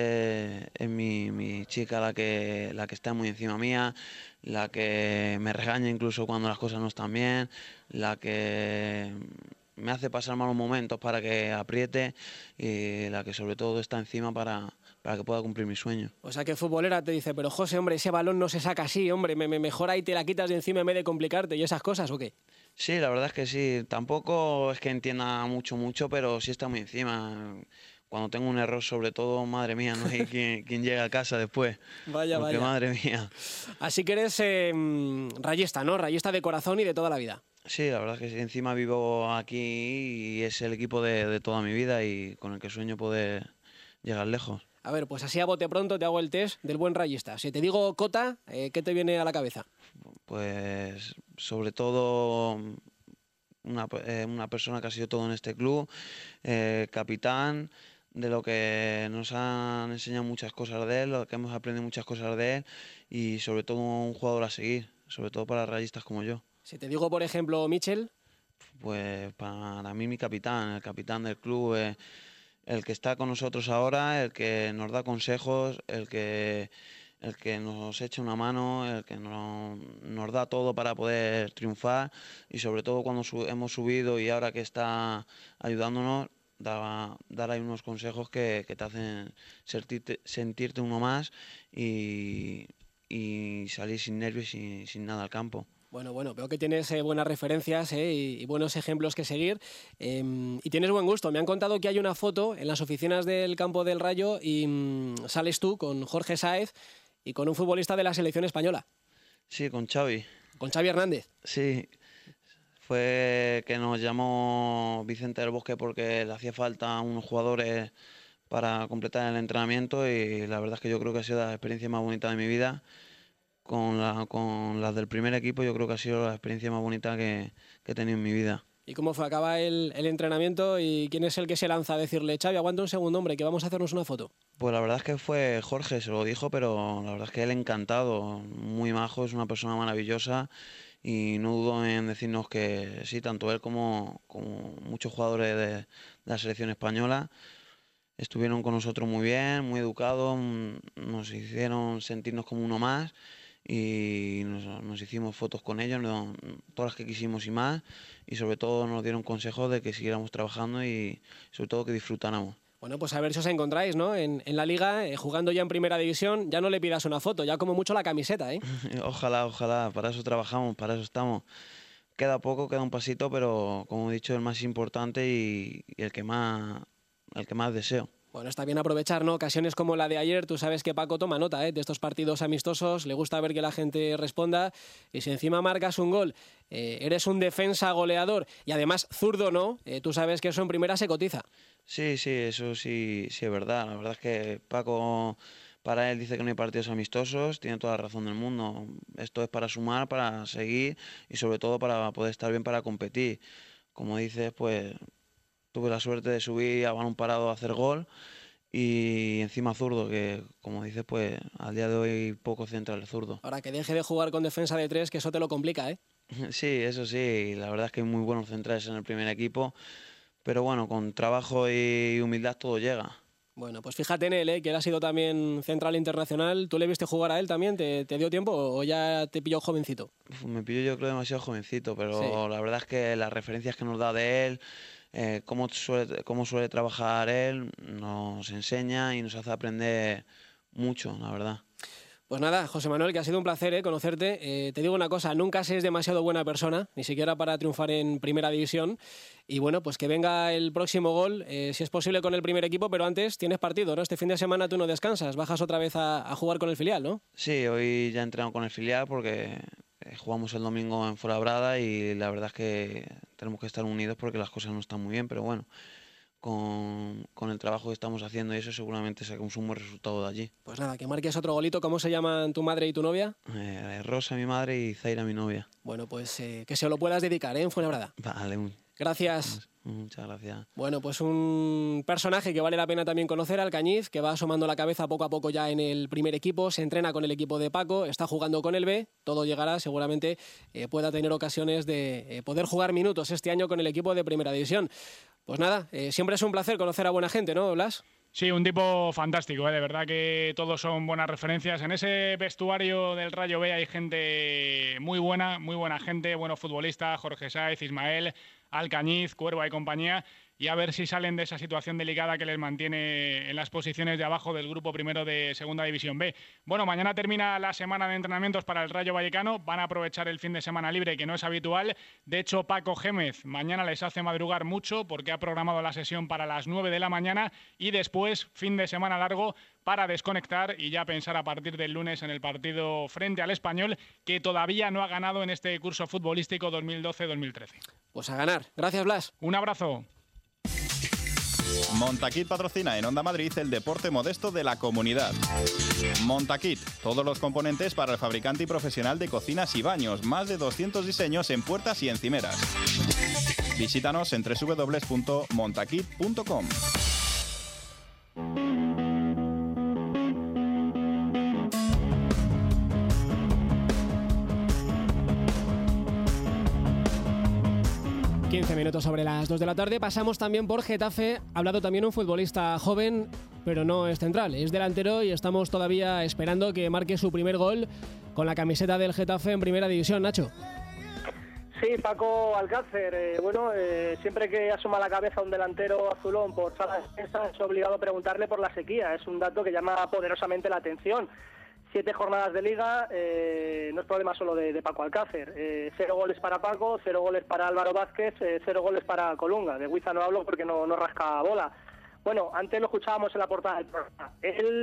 es mi, mi chica la que, la que está muy encima mía, la que me regaña incluso cuando las cosas no están bien, la que me hace pasar malos momentos para que apriete y la que sobre todo está encima para, para que pueda cumplir mi sueño. O sea que futbolera te dice, pero José, hombre, ese balón no se saca así, hombre, me, me mejor ahí te la quitas de encima en vez de complicarte y esas cosas, ¿o qué? Sí, la verdad es que sí, tampoco es que entienda mucho, mucho, pero sí está muy encima. Cuando tengo un error, sobre todo, madre mía, no hay quien, quien llegue a casa después. Vaya, porque, vaya. Madre mía. Así que eres eh, rayista, ¿no? Rayista de corazón y de toda la vida. Sí, la verdad es que sí, encima vivo aquí y es el equipo de, de toda mi vida y con el que sueño poder llegar lejos. A ver, pues así a bote pronto te hago el test del buen rayista. Si te digo Cota, eh, ¿qué te viene a la cabeza? Pues sobre todo una, eh, una persona que ha sido todo en este club, eh, capitán, de lo que nos han enseñado muchas cosas de él, lo que hemos aprendido muchas cosas de él y sobre todo un jugador a seguir, sobre todo para rayistas como yo. Si te digo, por ejemplo, Michel. Pues para mí mi capitán, el capitán del club, eh, el que está con nosotros ahora, el que nos da consejos, el que, el que nos echa una mano, el que nos, nos da todo para poder triunfar y sobre todo cuando su, hemos subido y ahora que está ayudándonos, dar, dar ahí unos consejos que, que te hacen sentirte, sentirte uno más y, y salir sin nervios y sin nada al campo. Bueno, bueno, veo que tienes eh, buenas referencias eh, y, y buenos ejemplos que seguir eh, y tienes buen gusto. Me han contado que hay una foto en las oficinas del campo del Rayo y mmm, sales tú con Jorge Sáez y con un futbolista de la selección española. Sí, con Xavi. ¿Con Xavi Hernández? Sí, fue que nos llamó Vicente del Bosque porque le hacía falta unos jugadores para completar el entrenamiento y la verdad es que yo creo que ha sido la experiencia más bonita de mi vida. Con, la, con las del primer equipo yo creo que ha sido la experiencia más bonita que, que he tenido en mi vida. ¿Y cómo fue? Acaba el, el entrenamiento y ¿quién es el que se lanza a decirle, Xavi, aguanta un segundo, hombre, que vamos a hacernos una foto? Pues la verdad es que fue Jorge, se lo dijo, pero la verdad es que él encantado, muy majo, es una persona maravillosa y no dudo en decirnos que sí, tanto él como, como muchos jugadores de, de la selección española estuvieron con nosotros muy bien, muy educados, nos hicieron sentirnos como uno más y nos, nos hicimos fotos con ellos, no, todas las que quisimos y más, y sobre todo nos dieron consejos de que siguiéramos trabajando y sobre todo que disfrutáramos. Bueno, pues a ver si os encontráis, ¿no? En, en la Liga, eh, jugando ya en Primera División, ya no le pidas una foto, ya como mucho la camiseta, ¿eh? Ojalá, ojalá, para eso trabajamos, para eso estamos. Queda poco, queda un pasito, pero como he dicho, el más importante y, y el que más, el que más deseo. Bueno, está bien aprovechar, ¿no? Ocasiones como la de ayer, tú sabes que Paco toma nota, ¿eh? De estos partidos amistosos, le gusta ver que la gente responda y si encima marcas un gol, eh, eres un defensa goleador y además zurdo, ¿no? Eh, tú sabes que eso en primera se cotiza. Sí, sí, eso sí, sí es verdad. La verdad es que Paco, para él dice que no hay partidos amistosos, tiene toda la razón del mundo. Esto es para sumar, para seguir y sobre todo para poder estar bien para competir. Como dices, pues tuve la suerte de subir a balón parado a hacer gol y encima zurdo, que como dices, pues al día de hoy poco centra el zurdo. Ahora que deje de jugar con defensa de tres, que eso te lo complica, ¿eh? Sí, eso sí, la verdad es que hay muy buenos centrales en el primer equipo, pero bueno, con trabajo y humildad todo llega. Bueno, pues fíjate en él, ¿eh? Que él ha sido también central internacional. ¿Tú le viste jugar a él también? ¿Te, te dio tiempo o ya te pilló jovencito? Me pilló yo creo demasiado jovencito, pero sí. La verdad es que las referencias que nos da de él, eh, cómo, suele, cómo suele trabajar él, nos enseña y nos hace aprender mucho, la verdad. Pues nada, José Manuel, que ha sido un placer ¿eh? conocerte. Eh, te digo una cosa, nunca seas demasiado buena persona, ni siquiera para triunfar en Primera División. Y bueno, pues que venga el próximo gol, eh, si es posible con el primer equipo, pero antes tienes partido, ¿no? Este fin de semana tú no descansas, bajas otra vez a, a jugar con el filial, ¿no? Sí, hoy ya he entrenado con el filial porque jugamos el domingo en Fuenlabrada y la verdad es que tenemos que estar unidos porque las cosas no están muy bien, pero bueno. Con, con el trabajo que estamos haciendo y eso seguramente saquemos un buen resultado de allí. Pues nada, que marques otro golito. ¿Cómo se llaman tu madre y tu novia? Eh, Rosa, mi madre, y Zaira, mi novia. Bueno, pues eh, que se lo puedas dedicar, ¿eh? En Fuenlabrada. Vale. Gracias. Muchas gracias. Bueno, pues un personaje que vale la pena también conocer, Alcañiz, que va asomando la cabeza poco a poco ya en el primer equipo, se entrena con el equipo de Paco, está jugando con el B, todo llegará, seguramente eh, pueda tener ocasiones de eh, poder jugar minutos este año con el equipo de Primera División. Pues nada, eh, siempre es un placer conocer a buena gente, ¿no, Blas? Sí, un tipo fantástico, ¿eh? De verdad que todos son buenas referencias. En ese vestuario del Rayo B hay gente muy buena, muy buena gente, buenos futbolistas, Jorge Sáez, Ismael, Alcañiz, Cuerva y compañía, y a ver si salen de esa situación delicada que les mantiene en las posiciones de abajo del grupo primero de Segunda División B. Bueno, mañana termina la semana de entrenamientos para el Rayo Vallecano, van a aprovechar el fin de semana libre, que no es habitual. De hecho, Paco Gémez mañana les hace madrugar mucho porque ha programado la sesión para las nueve de la mañana y después fin de semana largo para desconectar y ya pensar a partir del lunes en el partido frente al Español, que todavía no ha ganado en este curso futbolístico dos mil doce dos mil trece. Pues a ganar. Gracias, Blas. Un abrazo. Montaquit patrocina en Onda Madrid el deporte modesto de la comunidad. Montaquit, todos los componentes para el fabricante y profesional de cocinas y baños, más de doscientos diseños en puertas y encimeras. Visítanos en doble u doble u doble u punto montaquit punto com. quince minutos sobre las dos de la tarde. Pasamos también por Getafe. Ha hablado también un futbolista joven, pero no es central, es delantero y estamos todavía esperando que marque su primer gol con la camiseta del Getafe en Primera División. Nacho. Sí, Paco Alcácer. Eh, bueno, eh, siempre que asoma la cabeza un delantero azulón por sala de defensa es obligado a preguntarle por la sequía. Es un dato que llama poderosamente la atención. Siete jornadas de Liga, eh, no es problema solo de, de Paco Alcácer. Eh, cero goles para Paco, cero goles para Álvaro Vázquez, eh, cero goles para Colunga. De Huiza no hablo porque no, no rasca bola. Bueno, antes lo escuchábamos en la portada del programa.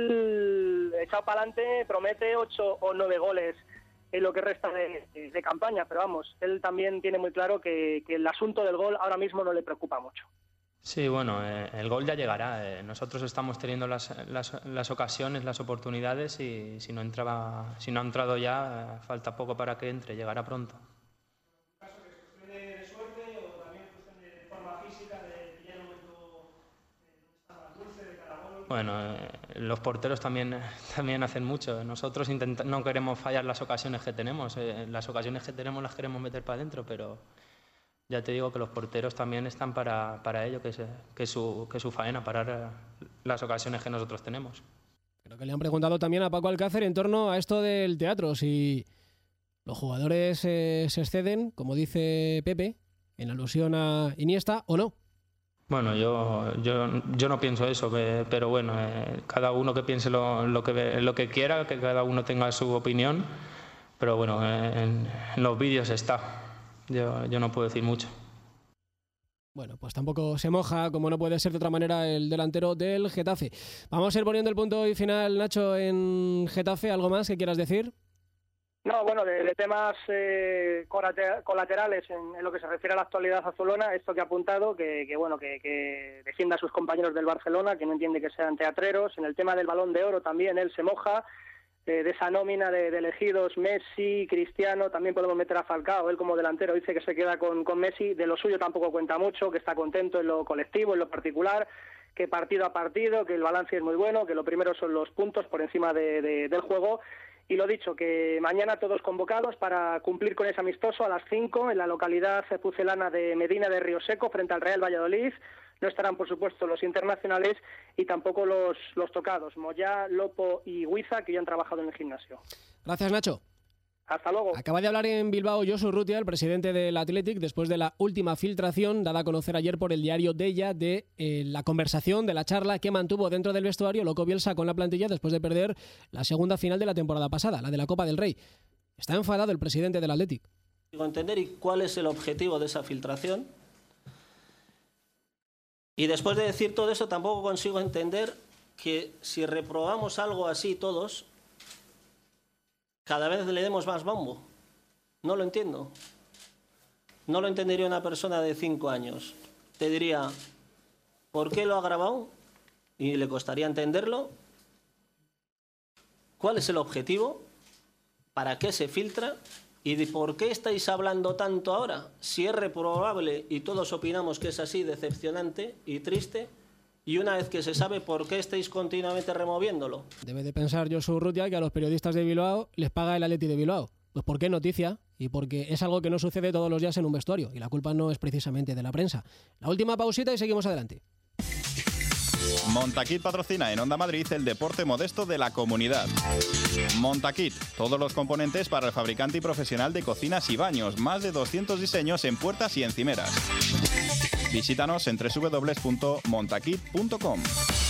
Él, echado para adelante, promete ocho o nueve goles en lo que resta de, de, de campaña, pero vamos, él también tiene muy claro que, que el asunto del gol ahora mismo no le preocupa mucho. Sí, bueno, eh, el gol ya llegará. Eh, nosotros estamos teniendo las, las, las ocasiones, las oportunidades y si no entraba, si no ha entrado ya, eh, falta poco para que entre, llegará pronto. ¿Es cuestión de suerte o también es cuestión de forma física, de pillar un momento más dulce de cada gol? Bueno, eh, los porteros también, también hacen mucho. Nosotros intenta, no queremos fallar las ocasiones que tenemos. Eh, las ocasiones que tenemos las queremos meter para adentro, pero ya te digo que los porteros también están para, para ello, que es que su, que su faena, parar las ocasiones que nosotros tenemos. Creo que le han preguntado también a Paco Alcácer en torno a esto del teatro, si los jugadores eh, se exceden, como dice Pepe, en alusión a Iniesta, o no. Bueno, yo, yo, yo no pienso eso, pero bueno, eh, cada uno que piense lo, lo, que, lo que quiera, que cada uno tenga su opinión, pero bueno, eh, en, en los vídeos está. Yo, yo no puedo decir mucho. Bueno, pues tampoco se moja, como no puede ser de otra manera, el delantero del Getafe. Vamos a ir poniendo el punto y final, Nacho, en Getafe. ¿Algo más que quieras decir? No, bueno, de, de temas eh, colaterales en, en lo que se refiere a la actualidad azulona, esto que ha apuntado, que, que bueno, que, que defienda a sus compañeros del Barcelona, que no entiende que sean teatreros. En el tema del Balón de Oro también él se moja. De esa nómina de, de elegidos, Messi, Cristiano, también podemos meter a Falcao, él como delantero dice que se queda con, con Messi, de lo suyo tampoco cuenta mucho, que está contento en lo colectivo, en lo particular, que partido a partido, que el balance es muy bueno, que lo primero son los puntos por encima de, de, del juego, y lo dicho, que mañana todos convocados para cumplir con ese amistoso a las cinco en la localidad pucelana de Medina de Río Seco frente al Real Valladolid. No estarán, por supuesto, los internacionales y tampoco los, los tocados, Moyá, Lopo y Huiza, que ya han trabajado en el gimnasio. Gracias, Nacho. Hasta luego. Acaba de hablar en Bilbao Josu Urrutia, el presidente del Athletic, después de la última filtración dada a conocer ayer por el diario Deia de eh, la conversación, de la charla que mantuvo dentro del vestuario Loco Bielsa con la plantilla después de perder la segunda final de la temporada pasada, la de la Copa del Rey. Está enfadado el presidente del Athletic. Digo, entender y cuál es el objetivo de esa filtración. Y después de decir todo eso, tampoco consigo entender que si reprobamos algo así todos, cada vez le demos más bombo. No lo entiendo. No lo entendería una persona de cinco años. Te diría, ¿por qué lo ha grabado? Y le costaría entenderlo. ¿Cuál es el objetivo? ¿Para qué se filtra? ¿Y de por qué estáis hablando tanto ahora? Si es reprobable y todos opinamos que es así, decepcionante y triste, y una vez que se sabe, ¿por qué estáis continuamente removiéndolo? Debe de pensar Josu Urrutia que a los periodistas de Bilbao les paga el Atleti de Bilbao. Pues porque es noticia y porque es algo que no sucede todos los días en un vestuario y la culpa no es precisamente de la prensa. La última pausita y seguimos adelante. Montaquit patrocina en Onda Madrid el deporte modesto de la comunidad. Montaquit, todos los componentes para el fabricante y profesional de cocinas y baños, más de doscientos diseños en puertas y encimeras. Visítanos en doble u doble u doble u punto montaquit punto com.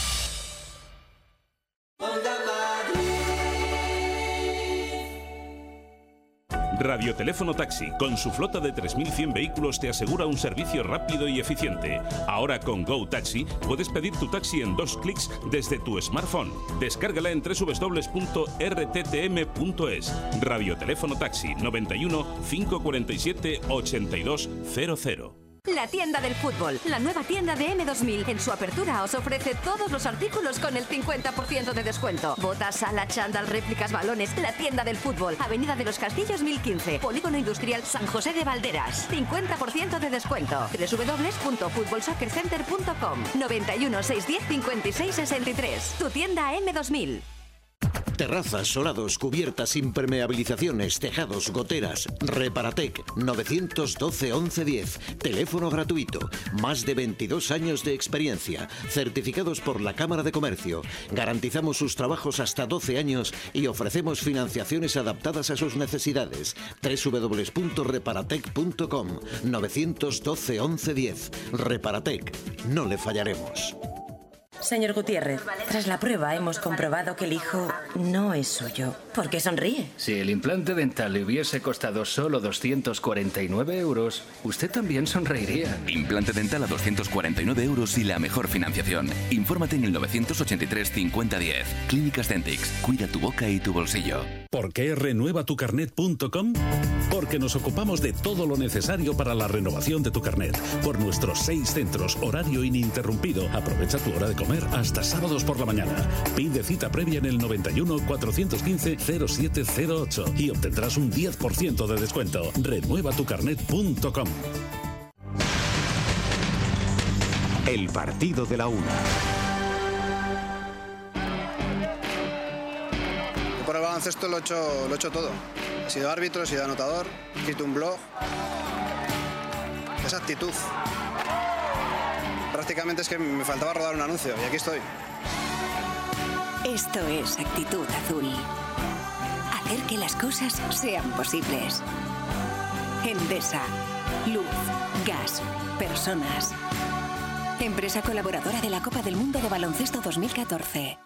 Radioteléfono Taxi, con su flota de tres mil cien vehículos, te asegura un servicio rápido y eficiente. Ahora con Go Taxi puedes pedir tu taxi en dos clics desde tu smartphone. Descárgala en doble u doble u doble u punto r t t m punto es. Radioteléfono Taxi noventa y uno, cinco cuarenta y siete, ochenta y dos cero cero. La tienda del fútbol, la nueva tienda de eme dos mil. En su apertura os ofrece todos los artículos con el cincuenta por ciento de descuento. Botas, sala, chándal, réplicas, balones. La tienda del fútbol, Avenida de los Castillos mil quince, Polígono Industrial San José de Valderas. cincuenta por ciento de descuento. doble u doble u doble u punto fútbol soccer center punto com. noventa y uno, seiscientos diez, cincuenta y seis sesenta y tres. Tu tienda eme dos mil. Terrazas, solados, cubiertas, impermeabilizaciones, tejados, goteras. Reparatec nueve uno dos, once diez. Teléfono gratuito. Más de veintidós años de experiencia. Certificados por la Cámara de Comercio. Garantizamos sus trabajos hasta doce años y ofrecemos financiaciones adaptadas a sus necesidades. doble u doble u doble u punto reparatec punto com. nueve uno dos, once diez. Reparatec. No le fallaremos. Señor Gutiérrez, tras la prueba hemos comprobado que el hijo no es suyo. ¿Por qué sonríe? Si el implante dental le hubiese costado solo doscientos cuarenta y nueve euros, usted también sonreiría. Implante dental a doscientos cuarenta y nueve euros y la mejor financiación. Infórmate en el novecientos ochenta y tres, cincuenta, diez. Clínicas Dentix. Cuida tu boca y tu bolsillo. ¿Por qué renueva tu carnet punto com? Porque nos ocupamos de todo lo necesario para la renovación de tu carnet. Por nuestros seis centros, horario ininterrumpido. Aprovecha tu hora de comer hasta sábados por la mañana. Pide cita previa en el noventa y uno, cuatrocientos quince, cero siete cero ocho y obtendrás un diez por ciento de descuento. renueva tu carnet punto com. El partido de la una. Por el baloncesto lo he hecho, lo he hecho todo. He sido árbitro, he sido anotador, he escrito un blog. Esa actitud. Prácticamente es que me faltaba rodar un anuncio y aquí estoy. Esto es Actitud Azul. Hacer que las cosas sean posibles. Endesa. Luz, gas, personas. Empresa colaboradora de la Copa del Mundo de Baloncesto dos mil catorce.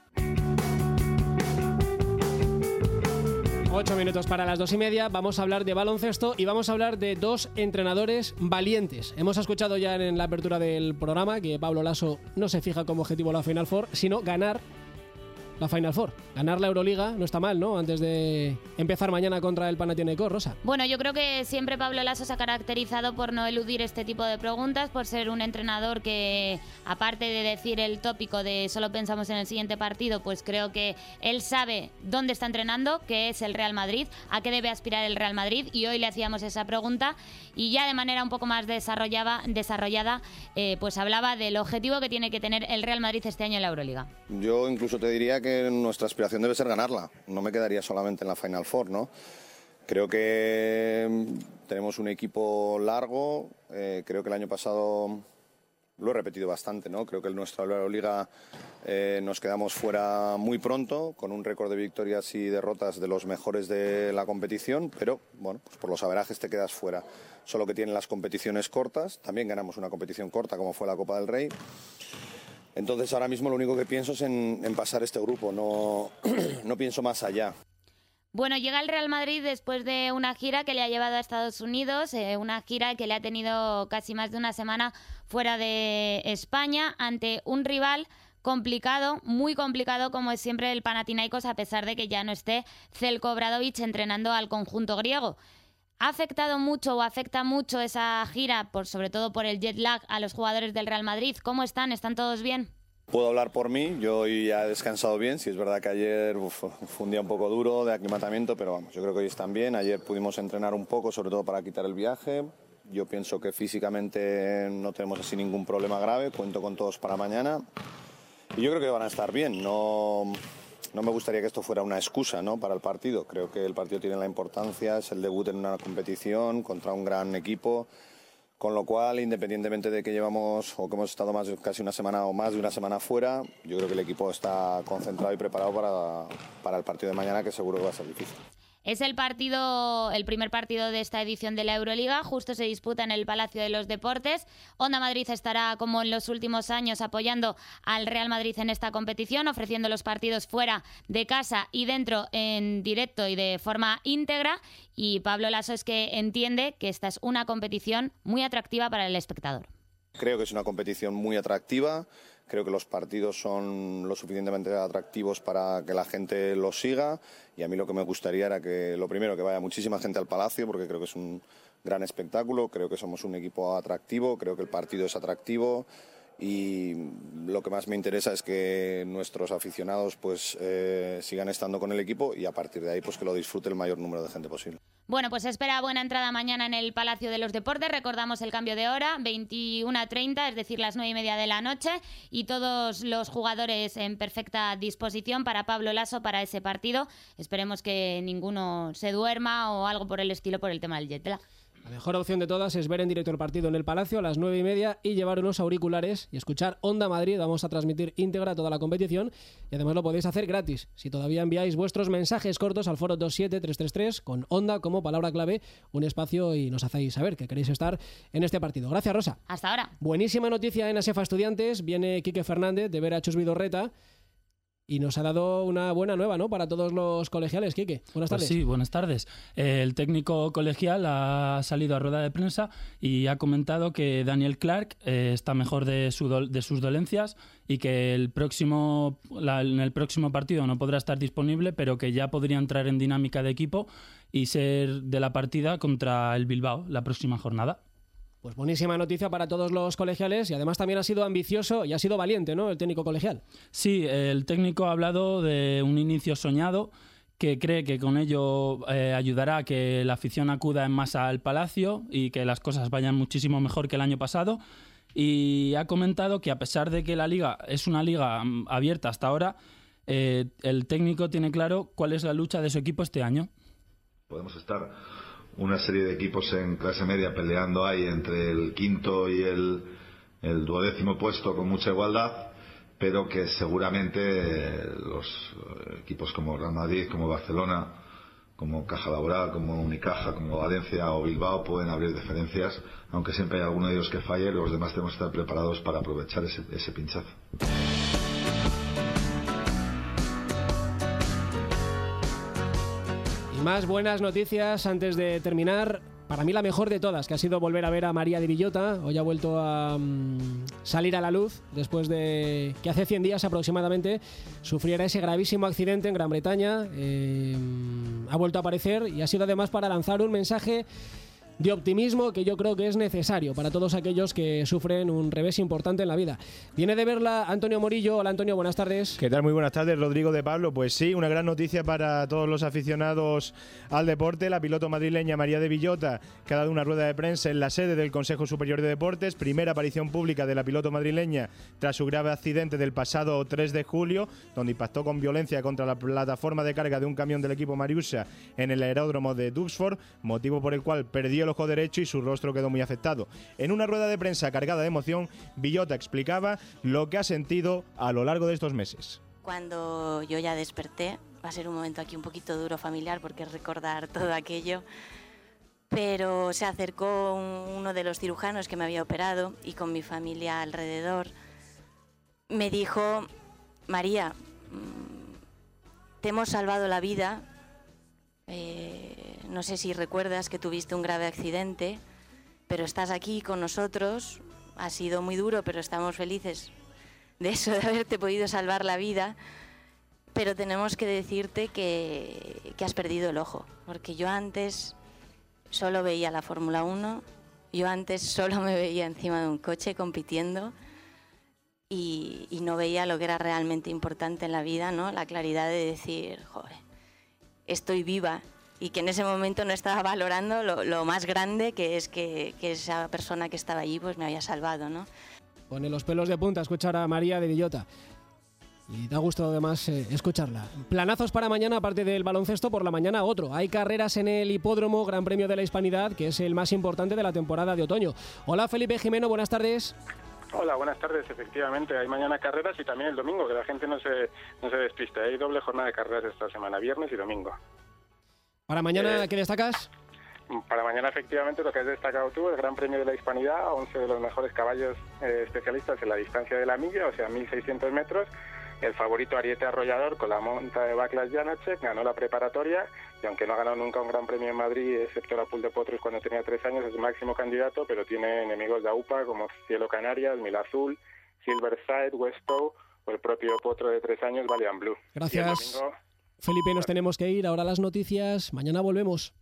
Ocho minutos para las dos y media, vamos a hablar de baloncesto y vamos a hablar de dos entrenadores valientes. Hemos escuchado ya en la apertura del programa que Pablo Laso no se fija como objetivo la Final Four, sino ganar la Final Four. Ganar la Euroliga no está mal, ¿no? Antes de empezar mañana contra el Panathinaikos, Rosa. Bueno, yo creo que siempre Pablo Laso se ha caracterizado por no eludir este tipo de preguntas, por ser un entrenador que, aparte de decir el tópico de solo pensamos en el siguiente partido, pues creo que él sabe dónde está entrenando, que es el Real Madrid, a qué debe aspirar el Real Madrid, y hoy le hacíamos esa pregunta y ya de manera un poco más desarrollada, desarrollada eh, pues hablaba del objetivo que tiene que tener el Real Madrid este año en la Euroliga. Yo incluso te diría que nuestra aspiración debe ser ganarla, no me quedaría solamente en la Final Four, ¿no? Creo que tenemos un equipo largo, eh, creo que el año pasado lo he repetido bastante, ¿no? Creo que en nuestra Euroliga eh, nos quedamos fuera muy pronto, con un récord de victorias y derrotas de los mejores de la competición, pero bueno, pues por los averajes te quedas fuera. Solo que tienen las competiciones cortas, también ganamos una competición corta como fue la Copa del Rey. Entonces ahora mismo lo único que pienso es en, en pasar este grupo, no, no pienso más allá. Bueno, llega el Real Madrid después de una gira que le ha llevado a Estados Unidos, eh, una gira que le ha tenido casi más de una semana fuera de España, ante un rival complicado, muy complicado, como es siempre el Panathinaikos, a pesar de que ya no esté Zeljko Obradović entrenando al conjunto griego. ¿Ha afectado mucho o afecta mucho esa gira, por, sobre todo por el jet lag, a los jugadores del Real Madrid? ¿Cómo están? ¿Están todos bien? Puedo hablar por mí, yo hoy ya he descansado bien, si es verdad que ayer uf, fue un día un poco duro de aclimatamiento, pero vamos, yo creo que hoy están bien. Ayer pudimos entrenar un poco, sobre todo para quitar el viaje. Yo pienso que físicamente no tenemos así ningún problema grave, cuento con todos para mañana y yo creo que van a estar bien. No, no me gustaría que esto fuera una excusa, ¿no?, para el partido. Creo que el partido tiene la importancia, es el debut en una competición contra un gran equipo. Con lo cual, independientemente de que llevamos o que hemos estado más casi una semana o más de una semana fuera, yo creo que el equipo está concentrado y preparado para, para el partido de mañana, que seguro que va a ser difícil. Es el partido, el primer partido de esta edición de la Euroliga, justo se disputa en el Palacio de los Deportes. Onda Madrid estará, como en los últimos años, apoyando al Real Madrid en esta competición, ofreciendo los partidos fuera de casa y dentro en directo y de forma íntegra. Y Pablo Laso es que entiende que esta es una competición muy atractiva para el espectador. Creo que es una competición muy atractiva. Creo que los partidos son lo suficientemente atractivos para que la gente los siga y a mí lo que me gustaría era que, lo primero, que vaya muchísima gente al Palacio porque creo que es un gran espectáculo, creo que somos un equipo atractivo, creo que el partido es atractivo y lo que más me interesa es que nuestros aficionados pues eh, sigan estando con el equipo y a partir de ahí pues que lo disfrute el mayor número de gente posible. Bueno, pues se espera buena entrada mañana en el Palacio de los Deportes. Recordamos el cambio de hora, veintiuna treinta, es decir, las nueve y media de la noche. Y todos los jugadores en perfecta disposición para Pablo Laso para ese partido. Esperemos que ninguno se duerma o algo por el estilo por el tema del jet lag. La mejor opción de todas es ver en directo el partido en el Palacio a las nueve y media y llevar unos auriculares y escuchar Onda Madrid. Vamos a transmitir íntegra toda la competición y además lo podéis hacer gratis. Si todavía enviáis vuestros mensajes cortos al foro dos siete tres tres tres con Onda como palabra clave, un espacio y nos hacéis saber que queréis estar en este partido. Gracias, Rosa. Hasta ahora. Buenísima noticia en ASEFA Estudiantes. Viene Quique Fernández de ver a Chus Vidorreta. Y nos ha dado una buena nueva, ¿no?, para todos los colegiales. Quique, buenas tardes. Pues sí, buenas tardes. El técnico colegial ha salido a rueda de prensa y ha comentado que Daniel Clark eh, está mejor de, su do, de sus dolencias y que el próximo, la, en el próximo partido no podrá estar disponible, pero que ya podría entrar en dinámica de equipo y ser de la partida contra el Bilbao la próxima jornada. Pues buenísima noticia para todos los colegiales y además también ha sido ambicioso y ha sido valiente, ¿no?, el técnico colegial. Sí, el técnico ha hablado de un inicio soñado que cree que con ello eh, ayudará a que la afición acuda en masa al Palacio y que las cosas vayan muchísimo mejor que el año pasado. Y ha comentado que a pesar de que la liga es una liga abierta hasta ahora, eh, el técnico tiene claro cuál es la lucha de su equipo este año. Podemos estar una serie de equipos en clase media peleando ahí entre el quinto y el, el duodécimo puesto con mucha igualdad, pero que seguramente los equipos como Real Madrid, como Barcelona, como Caja Laboral, como Unicaja, como Valencia o Bilbao pueden abrir diferencias, aunque siempre hay alguno de ellos que falle, los demás tenemos que estar preparados para aprovechar ese, ese pinchazo. Más buenas noticias antes de terminar. Para mí la mejor de todas, que ha sido volver a ver a María de Villota. Hoy ha vuelto a um, salir a la luz después de que hace cien días aproximadamente sufriera ese gravísimo accidente en Gran Bretaña. Eh, ha vuelto a aparecer y ha sido además para lanzar un mensaje de optimismo que yo creo que es necesario para todos aquellos que sufren un revés importante en la vida. Viene de verla Antonio Morillo. Hola Antonio, buenas tardes. ¿Qué tal? Muy buenas tardes, Rodrigo de Pablo. Pues sí, una gran noticia para todos los aficionados al deporte. La piloto madrileña María de Villota, que ha dado una rueda de prensa en la sede del Consejo Superior de Deportes, primera aparición pública de la piloto madrileña tras su grave accidente del pasado tres de julio, donde impactó con violencia contra la plataforma de carga de un camión del equipo Mariusa en el aeródromo de Duxford, motivo por el cual perdió el ojo derecho y su rostro quedó muy afectado. En una rueda de prensa cargada de emoción, Villota explicaba lo que ha sentido a lo largo de estos meses. Cuando yo ya desperté, va a ser un momento aquí un poquito duro familiar porque es recordar todo aquello, pero se acercó uno de los cirujanos que me había operado y con mi familia alrededor me dijo: María, te hemos salvado la vida. Eh, no sé si recuerdas que tuviste un grave accidente, pero estás aquí con nosotros. Ha sido muy duro, pero estamos felices de eso, de haberte podido salvar la vida. Pero tenemos que decirte que, que has perdido el ojo, porque yo antes solo veía la Fórmula uno, yo antes solo me veía encima de un coche compitiendo, y, y no veía lo que era realmente importante en la vida, ¿no? La claridad de decir, joder, estoy viva, y que en ese momento no estaba valorando lo, lo más grande que es que, que esa persona que estaba allí pues me había salvado, ¿no? Pone los pelos de punta escuchar a María de Villota. Y da gusto además eh, escucharla. Planazos para mañana, aparte del baloncesto, por la mañana otro. Hay carreras en el Hipódromo Gran Premio de la Hispanidad, que es el más importante de la temporada de otoño. Hola Felipe Jimeno, buenas tardes. Hola, buenas tardes. Efectivamente, hay mañana carreras y también el domingo, que la gente no se, no se despiste. Hay doble jornada de carreras esta semana, viernes y domingo. ¿Para mañana eh, qué destacas? Para mañana, efectivamente, lo que has destacado tú, el Gran Premio de la Hispanidad, once de los mejores caballos eh, especialistas en la distancia de la milla, o sea, mil seiscientos metros. El favorito Ariete Arrollador, con la monta de Vaclav Janacek, ganó la preparatoria y aunque no ha ganado nunca un Gran Premio en Madrid, excepto la Pool de Potros cuando tenía tres años, es el máximo candidato, pero tiene enemigos de A U P A como Cielo Canarias, Mil Azul, Silverside, Westow o el propio potro de tres años, Valiant Blue. Gracias, domingo... Felipe, nos tenemos que ir. Ahora las noticias. Mañana volvemos.